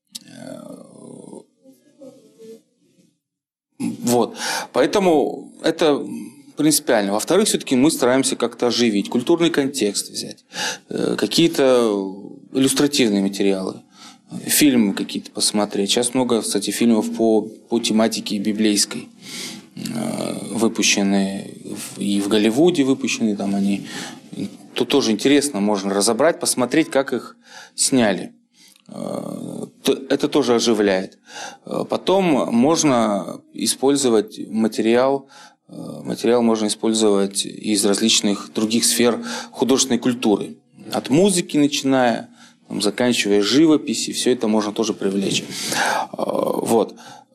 Speaker 2: Вот. Поэтому это принципиально. Во-вторых, все-таки мы стараемся как-то оживить, культурный контекст взять, какие-то иллюстративные материалы, фильмы какие-то посмотреть. Сейчас много, кстати, фильмов по тематике библейской выпущены, и в Голливуде выпущены, там они. Тут тоже интересно, можно разобрать, посмотреть, как их сняли. Это тоже оживляет. Потом можно использовать материал можно использовать из различных других сфер художественной культуры. От музыки начиная, заканчивая живописью, все это можно тоже привлечь. Вот.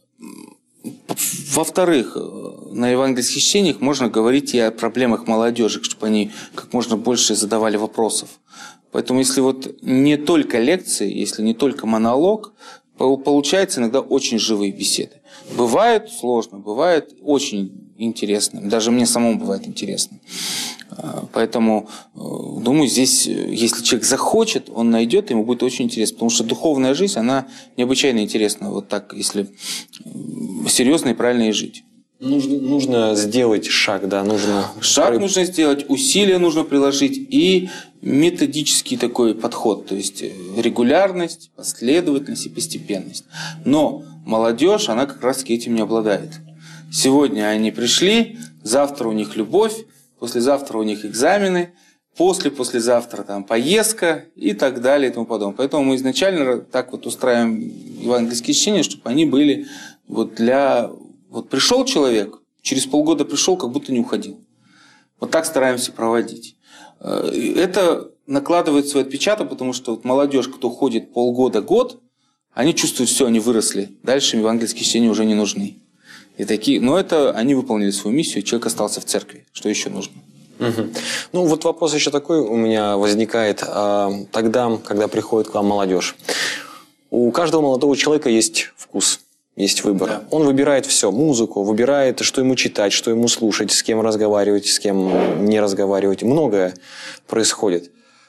Speaker 2: Во-вторых, на евангельских чтениях можно говорить и о проблемах молодежи, чтобы они как можно больше задавали вопросов. Поэтому если не только лекции, если не только монолог, получается иногда очень живые беседы. Бывает сложно, бывает очень интересно. Даже мне самому бывает интересно. Поэтому, думаю, здесь, если человек захочет, он найдет, ему будет очень интересно. Потому что духовная жизнь, она необычайно интересна. Вот так, если серьезно и правильно и жить.
Speaker 1: Нужно сделать шаг, да,
Speaker 2: Шаг нужно сделать, усилия нужно приложить и методический такой подход, то есть регулярность, последовательность и постепенность. Но молодежь, она как раз этим не обладает. Сегодня они пришли, завтра у них любовь, послезавтра у них экзамены, послезавтра там поездка и так далее и тому подобное. Поэтому мы изначально так устраиваем евангельские чтения, чтобы они были пришел человек, через полгода пришел, как будто не уходил. Вот так стараемся проводить. Это накладывает свой отпечаток, потому что молодежь, кто ходит полгода-год, они чувствуют, все, они выросли. Дальше им евангельские чтения уже не нужны. Но это они выполнили свою миссию, человек остался в церкви. Что еще нужно?
Speaker 1: Угу. Вопрос еще такой у меня возникает. Тогда, когда приходит к вам молодежь, у каждого молодого человека есть вкус. Есть выбор. Да. Он выбирает все, музыку, выбирает, что ему читать, что ему слушать, с кем разговаривать, с кем не разговаривать. Многое происходит.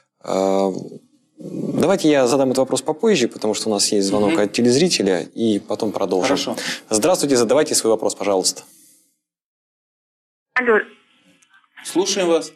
Speaker 1: Давайте я задам этот вопрос попозже, потому что у нас есть звонок от телезрителя, и потом продолжим.
Speaker 2: Хорошо.
Speaker 1: Здравствуйте, задавайте свой вопрос, пожалуйста.
Speaker 5: Алло.
Speaker 2: Слушаем вас.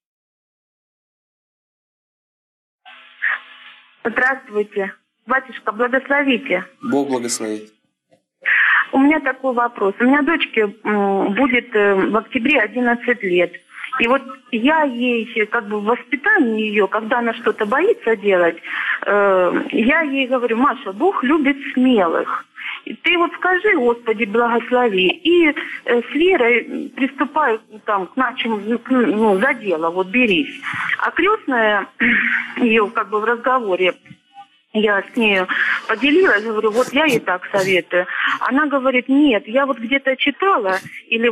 Speaker 5: Здравствуйте. Батюшка, благословите.
Speaker 2: Бог благословит.
Speaker 5: У меня такой вопрос. У меня дочке будет в октябре 11 лет. И вот я ей, в воспитании ее, когда она что-то боится делать, я ей говорю: Маша, Бог любит смелых. Ты скажи, Господи, благослови. И с верой приступаю к нашему, за дело, берись. А крестная ее в разговоре, я с ней поделилась, говорю, я ей так советую. Она говорит: нет, я где-то читала, или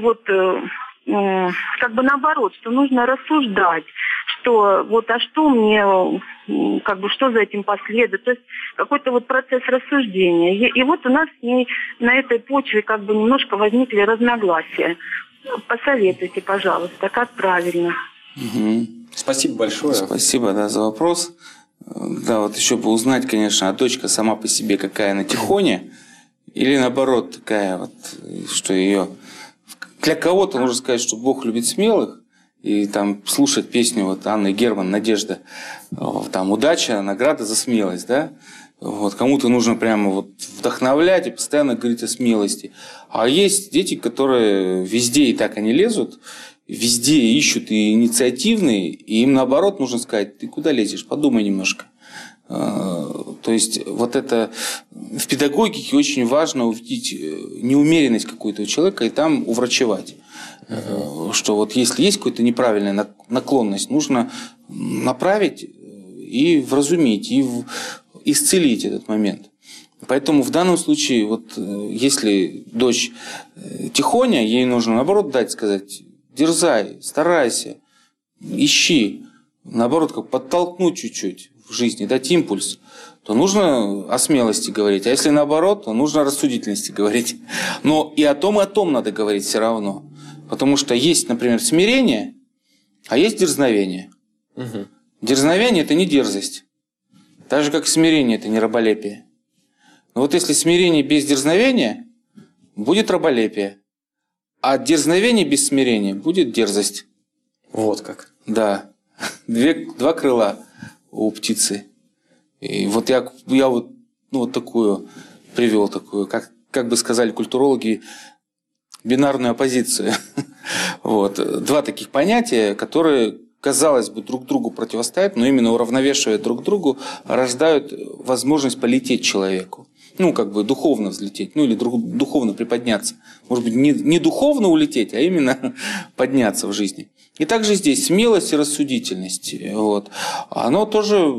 Speaker 5: наоборот, что нужно рассуждать, что а что мне, что за этим последует. То есть какой-то процесс рассуждения. И у нас с ней на этой почве немножко возникли разногласия. Посоветуйте, пожалуйста, как правильно.
Speaker 2: Угу.
Speaker 1: Спасибо большое.
Speaker 2: Спасибо, за вопрос. Да, еще бы узнать, конечно, а дочка сама по себе какая она тихоня, или наоборот такая что ее... Для кого-то нужно сказать, что Бог любит смелых, и слушать песню Анны Герман «Надежда», удача, награда за смелость, да? Вот, кому-то нужно прямо вот вдохновлять и постоянно говорить о смелости. А есть дети, которые везде и так они лезут, везде ищут и инициативные, и им наоборот нужно сказать: ты куда лезешь, подумай немножко. То есть вот это в педагогике очень важно увидеть неумеренность какую-то у человека и там уврачевать. Что вот если есть какая-то неправильная наклонность, нужно направить и вразумить, и исцелить этот момент. Поэтому в данном случае, вот если дочь тихоня, ей нужно наоборот дать, сказать: дерзай, старайся, ищи, наоборот, как подтолкнуть чуть-чуть в жизни, дать импульс, то нужно о смелости говорить. А если наоборот, то нужно о рассудительности говорить. Но и о том надо говорить все равно. Потому что есть, например, смирение, а есть дерзновение. Угу. Дерзновение – это не дерзость. Так же, как смирение – это не раболепие. Но вот если смирение без дерзновения, будет раболепие. А дерзновение без смирения будет дерзость.
Speaker 1: Вот как.
Speaker 2: Да. Два крыла у птицы. И вот я вот такую привел, такую, как бы сказали культурологи, бинарную оппозицию. Вот. Два таких понятия, которые, казалось бы, друг другу противостоят, но именно уравновешивая друг другу, рождают возможность полететь человеку. Как бы духовно взлететь, или духовно приподняться. Может быть, не духовно улететь, а именно подняться в жизни. И также здесь смелость и рассудительность. Вот. Оно тоже,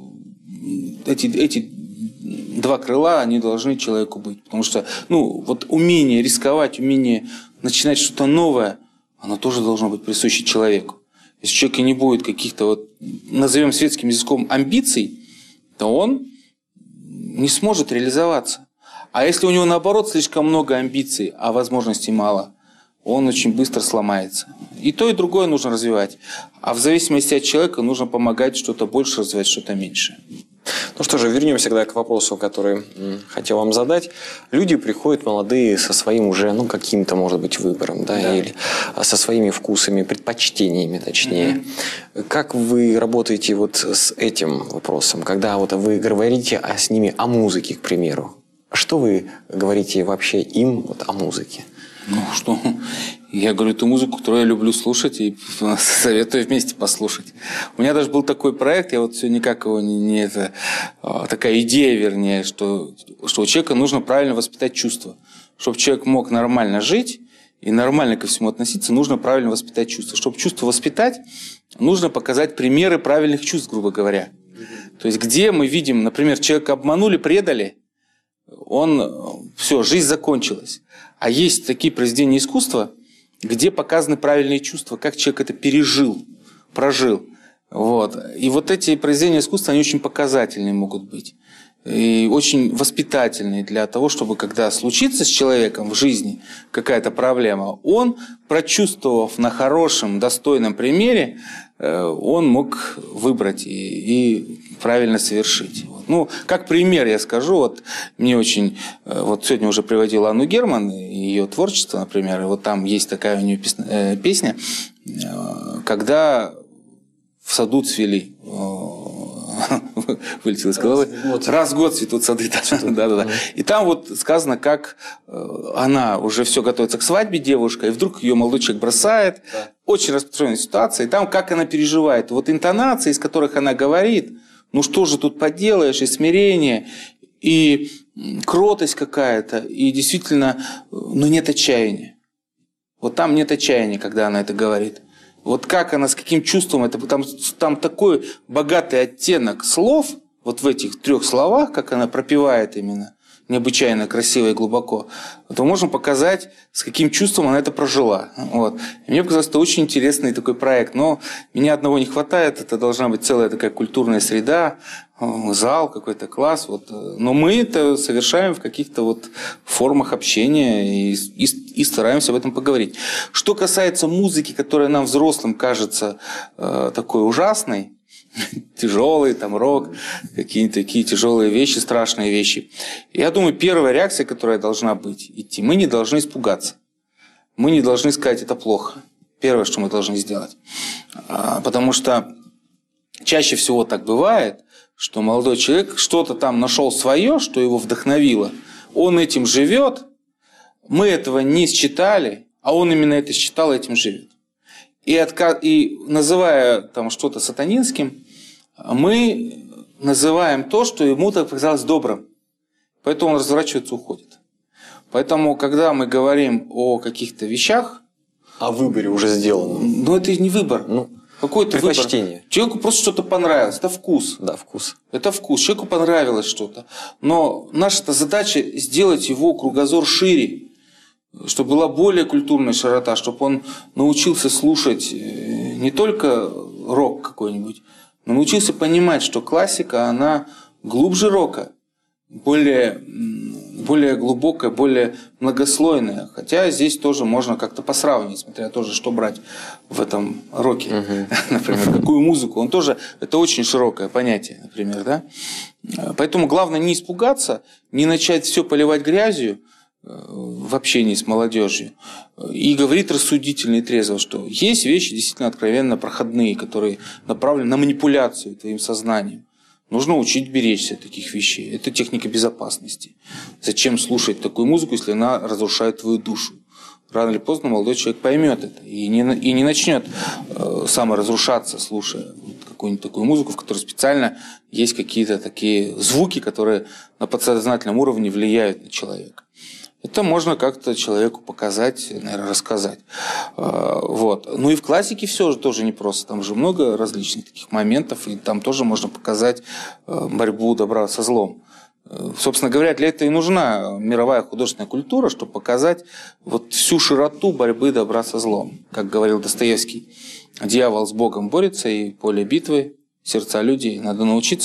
Speaker 2: эти два крыла, они должны человеку быть. Потому что вот умение рисковать, умение начинать что-то новое, оно тоже должно быть присуще человеку. Если у человека не будет каких-то, назовем светским языком, амбиций, то он не сможет реализоваться. А если у него, наоборот, слишком много амбиций, а возможностей мало, он очень быстро сломается. И то, и другое нужно развивать. А в зависимости от человека нужно помогать что-то больше развивать, что-то меньше.
Speaker 1: Ну что же, вернемся тогда к вопросу, который хотел вам задать. Люди приходят молодые со своим уже, каким-то, может быть, выбором, да, или со своими вкусами, предпочтениями, точнее. Как вы работаете вот с этим вопросом, когда вы говорите с ними о музыке, к примеру? Что вы говорите вообще им о музыке?
Speaker 2: Я говорю ту музыку, которую я люблю слушать, и советую вместе послушать. У меня даже был такой проект, я все никак его такая идея, вернее, что у человека нужно правильно воспитать чувства. Чтобы человек мог нормально жить и нормально ко всему относиться, нужно правильно воспитать чувства. Чтобы чувства воспитать, нужно показать примеры правильных чувств, грубо говоря. То есть, где мы видим, например, человека обманули, предали, все, жизнь закончилась. А есть такие произведения искусства, где показаны правильные чувства, как человек это пережил, прожил. Вот. И вот эти произведения искусства, они очень показательные могут быть. И очень воспитательные для того, чтобы, когда случится с человеком в жизни какая-то проблема, он, прочувствовав на хорошем, достойном примере, он мог выбрать и правильно совершить. Как пример я скажу, мне очень, сегодня уже приводил Анну Герман и ее творчество, например, и там есть такая у нее песня, когда в саду цвели, вылетело из головы, раз в год цветут сады. Да. И там сказано, как она уже все готовится к свадьбе, девушка, и вдруг ее молодой человек бросает. Очень распространенная ситуация. И там, как она переживает. Интонации, из которых она говорит, что же тут поделаешь, и смирение, и кротость какая-то, и действительно, нет отчаяния. Там нет отчаяния, когда она это говорит. Как она, с каким чувством, там такой богатый оттенок слов, в этих 3 словах, как она пропевает именно, необычайно красиво и глубоко, то можно показать, с каким чувством она это прожила. И мне показалось, это очень интересный такой проект. Но меня одного не хватает, это должна быть целая такая культурная среда, зал, какой-то класс. Но мы это совершаем в каких-то формах общения и стараемся об этом поговорить. Что касается музыки, которая нам, взрослым, кажется такой ужасной, тяжелый, рок, какие-то такие тяжелые вещи, страшные вещи. Я думаю, первая реакция, которая должна быть, идти, мы не должны испугаться. Мы не должны сказать, это плохо. Первое, что мы должны сделать. Потому что чаще всего так бывает, что молодой человек что-то там нашел свое, что его вдохновило. Он этим живет, мы этого не считали, а он именно это считал и этим живет. И называя там что-то сатанинским, мы называем то, что ему так показалось добрым. Поэтому он разворачивается и уходит. Поэтому, когда мы говорим о каких-то вещах...
Speaker 1: О выборе уже сделано.
Speaker 2: Ну, это не выбор. Какой-то
Speaker 1: предпочтение.
Speaker 2: Выбор. Человеку просто что-то понравилось. Это вкус.
Speaker 1: Да, вкус.
Speaker 2: Это вкус. Человеку понравилось что-то. Но наша задача сделать его кругозор шире, чтобы была более культурная широта, чтобы он научился слушать не только рок какой-нибудь, но научился понимать, что классика, она глубже рока, более глубокая, более многослойная. Хотя здесь тоже можно как-то посравнивать, смотря тоже, что брать в этом роке. Например, какую музыку. Он тоже, это очень широкое понятие, например. Да? Поэтому главное не испугаться, не начать все поливать грязью в общении с молодежью и говорит рассудительно и трезво, что есть вещи действительно откровенно проходные, которые направлены на манипуляцию твоим сознанием. Нужно учить беречься таких вещей. Это техника безопасности. Зачем слушать такую музыку, если она разрушает твою душу? Рано или поздно молодой человек поймет это и не начнет саморазрушаться, слушая какую-нибудь такую музыку, в которой специально есть какие-то такие звуки, которые на подсознательном уровне влияют на человека. Это можно как-то человеку показать, наверное, рассказать. Вот. Ну и в классике все же тоже непросто. Там же много различных таких моментов, и там тоже можно показать борьбу добра со злом. Собственно говоря, для этого и нужна мировая художественная культура, чтобы показать вот всю широту борьбы добра со злом. Как говорил Достоевский, дьявол с Богом борется, и поле битвы, сердца людей. Надо научить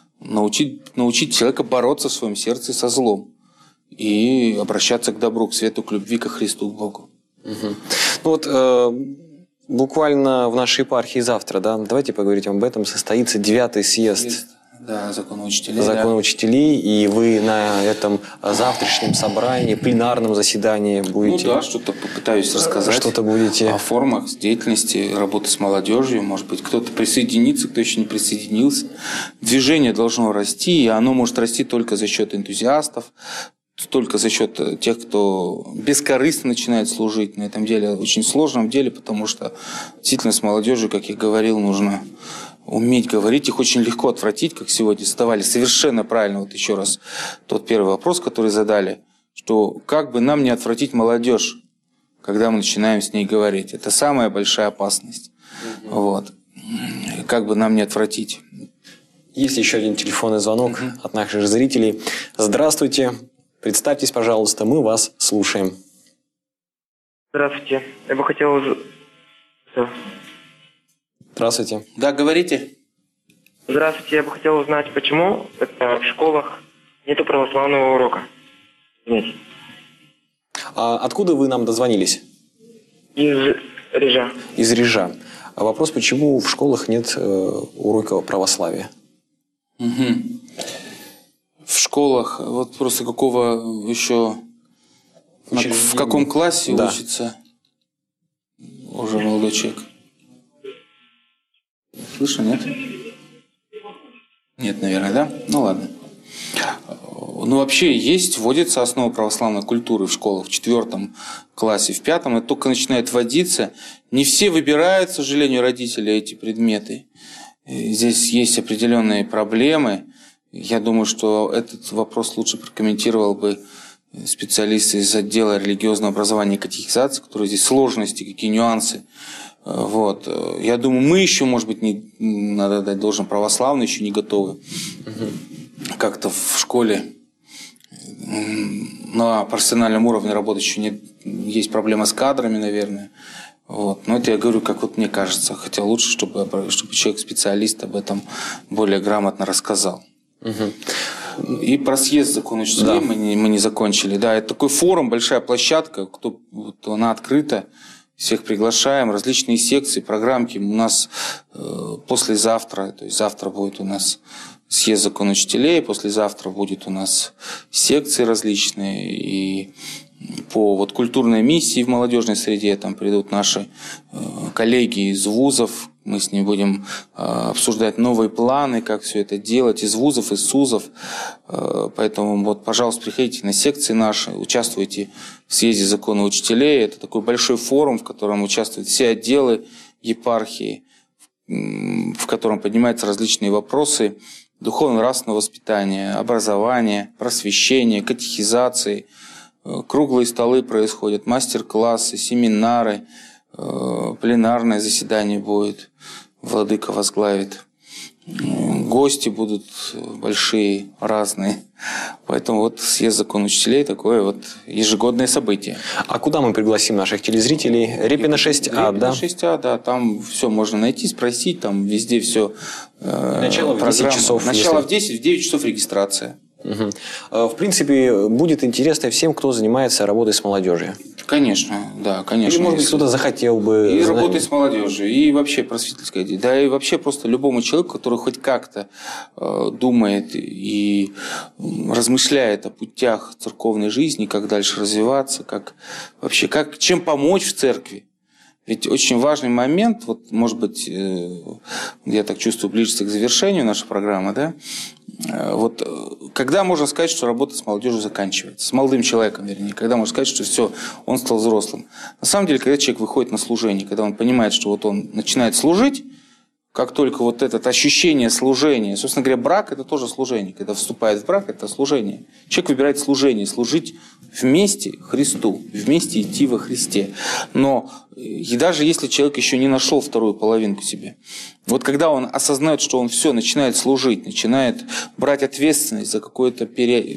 Speaker 2: человека бороться в своем сердце со злом. И обращаться к добру, к свету, к любви, к Христу, к Богу.
Speaker 1: Ну вот буквально в нашей епархии завтра, да, давайте поговорим об этом, состоится 9-й съезд.
Speaker 2: Да, законоучителей.
Speaker 1: Законоучителей, и вы на этом завтрашнем собрании, пленарном заседании будете...
Speaker 2: Ну да, что-то попытаюсь рассказать.
Speaker 1: Что-то будете...
Speaker 2: О формах деятельности, работы с молодежью. Может быть, кто-то присоединится, кто еще не присоединился. Движение должно расти, и оно может расти только за счет энтузиастов, только за счет тех, кто бескорыстно начинает служить на этом деле, очень сложном деле, потому что действительно с молодежью, как я говорил, нужно уметь говорить, их очень легко отвратить, как сегодня задавали совершенно правильно, вот еще раз тот первый вопрос, который задали, что как бы нам не отвратить молодежь, когда мы начинаем с ней говорить. Это самая большая опасность. Вот. Как бы нам не отвратить.
Speaker 1: Есть еще один телефонный звонок от наших же зрителей. Здравствуйте. Представьтесь, пожалуйста, мы вас слушаем.
Speaker 8: Здравствуйте. Я бы хотел...
Speaker 1: Здравствуйте.
Speaker 2: Да, говорите.
Speaker 8: Здравствуйте. Я бы хотел узнать, почему в школах нету православного урока. Нет.
Speaker 1: А откуда вы нам дозвонились?
Speaker 8: Из Рижа.
Speaker 1: Из Рижа. А вопрос, почему в школах нет урока православия?
Speaker 2: В школах, вот просто какого еще, в каком классе учится уже молодой человек? Слышно, нет? Нет, наверное, да? Ну ладно. Ну вообще есть, вводится основа православной культуры в школах в 4 классе, в 5 это только начинает вводиться. Не все выбирают, к сожалению, родители эти предметы. Здесь есть определенные проблемы. Я думаю, что этот вопрос лучше прокомментировал бы специалист из отдела религиозного образования и катехизации, которые здесь сложности, какие нюансы. Вот. Я думаю, мы еще, может быть, надо дать должное, православные еще не готовы. Как-то в школе на профессиональном уровне работать еще нет. Есть проблема с кадрами, наверное. Вот. Но это я говорю, как вот мне кажется. Хотя лучше, чтобы человек-специалист об этом более грамотно рассказал. И про съезд законоучителей мы не закончили. Да, это такой форум, большая площадка, она открыта, всех приглашаем, различные секции, программки. У нас послезавтра, то есть завтра будет у нас съезд законоучителей, послезавтра будет у нас секции различные, и по вот культурной миссии в молодежной среде там придут наши коллеги из вузов, Мы с ним будем обсуждать новые планы, как все это делать из вузов, из СУЗов. Поэтому, вот, пожалуйста, приходите на секции наши, участвуйте в съезде закона учителей. Это такой большой форум, в котором участвуют все отделы епархии, в котором поднимаются различные вопросы духовно-нравственного воспитания, образования, просвещения, катехизации. Круглые столы происходят, мастер-классы, семинары, пленарное заседание будет, владыка возглавит. Гости будут большие, разные. Поэтому вот съезд закона учителей такое вот ежегодное событие.
Speaker 1: А куда мы пригласим наших телезрителей? Репина 6А, да?
Speaker 2: Репина 6А, да. Там все можно найти, спросить, там везде все.
Speaker 1: Начало в 10 часов.
Speaker 2: Начало в 10, в 9 часов регистрация.
Speaker 1: Угу. В принципе, будет интересно всем, кто занимается работой с молодежью.
Speaker 2: Конечно, да, конечно.
Speaker 1: Или, может быть, кто-то захотел бы...
Speaker 2: И работать с молодежью, и вообще просветительская деятельность. Да и вообще просто любому человеку, который хоть как-то думает и размышляет о путях церковной жизни, как дальше развиваться, как вообще, чем помочь в церкви. Ведь очень важный момент, вот, может быть, я так чувствую, ближется к завершению нашей программы, да? Вот, когда можно сказать, что работа с молодежью заканчивается, с молодым человеком, вернее, когда можно сказать, что все, он стал взрослым. На самом деле, когда человек выходит на служение, когда он понимает, что вот он начинает служить, как только вот это ощущение служения, собственно говоря, брак – это тоже служение. Когда вступает в брак – это служение. Человек выбирает служение, служить вместе Христу, вместе идти во Христе. Но и даже если человек еще не нашел вторую половинку себе, вот когда он осознает, что он все, начинает служить, начинает брать ответственность за с какой-то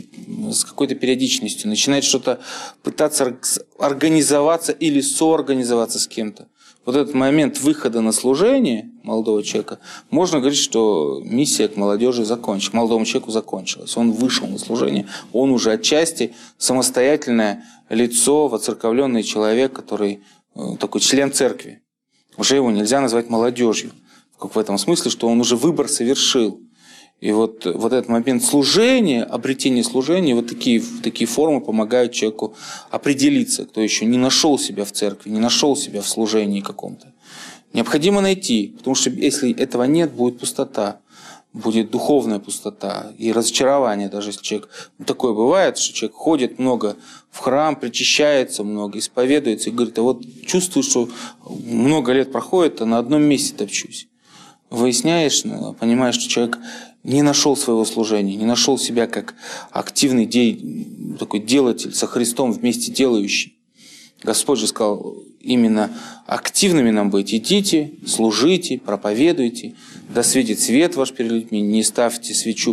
Speaker 2: периодичностью, начинает что-то пытаться организоваться или соорганизоваться с кем-то, вот этот момент выхода на служение молодого человека, можно говорить, что миссия к молодежи закончилась, к молодому человеку закончилась. Он вышел на служение, он уже отчасти самостоятельное лицо, воцерковленный человек, который такой член церкви. Уже его нельзя назвать молодежью. Как в этом смысле, что он уже выбор совершил. И вот этот момент служения, обретения служения, вот такие формы помогают человеку определиться, кто еще не нашел себя в церкви, не нашел себя в служении каком-то. Необходимо найти, потому что если этого нет, будет пустота, будет духовная пустота и разочарование, даже если человек... Такое бывает, что человек ходит много в храм, причащается много, исповедуется и говорит, а вот чувствую, что много лет проходит, а на одном месте топчусь. Выясняешь, понимаешь, что человек не нашел своего служения, не нашел себя как активный такой делатель, со Христом вместе делающий. Господь же сказал именно активными нам быть. Идите, служите, проповедуйте, да светит свет ваш перед людьми, не ставьте свечу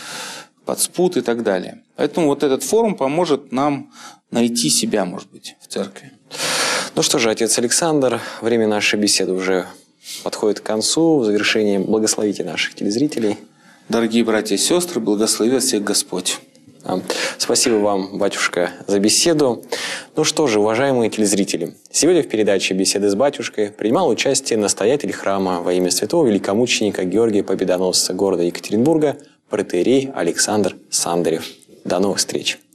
Speaker 2: под спут и так далее. Поэтому вот этот форум поможет нам найти себя, может быть, в церкви.
Speaker 1: Ну что же, отец Александр, время нашей беседы уже подходит к концу. В завершении благословите наших телезрителей.
Speaker 2: Дорогие братья и сестры, благослови вас всех Господь.
Speaker 1: Спасибо вам, батюшка, за беседу. Ну что же, уважаемые телезрители, сегодня в передаче «Беседы с батюшкой» принимал участие настоятель храма во имя святого великомученика Георгия Победоносца города Екатеринбурга протоиерей Александр Сандарев. До новых встреч!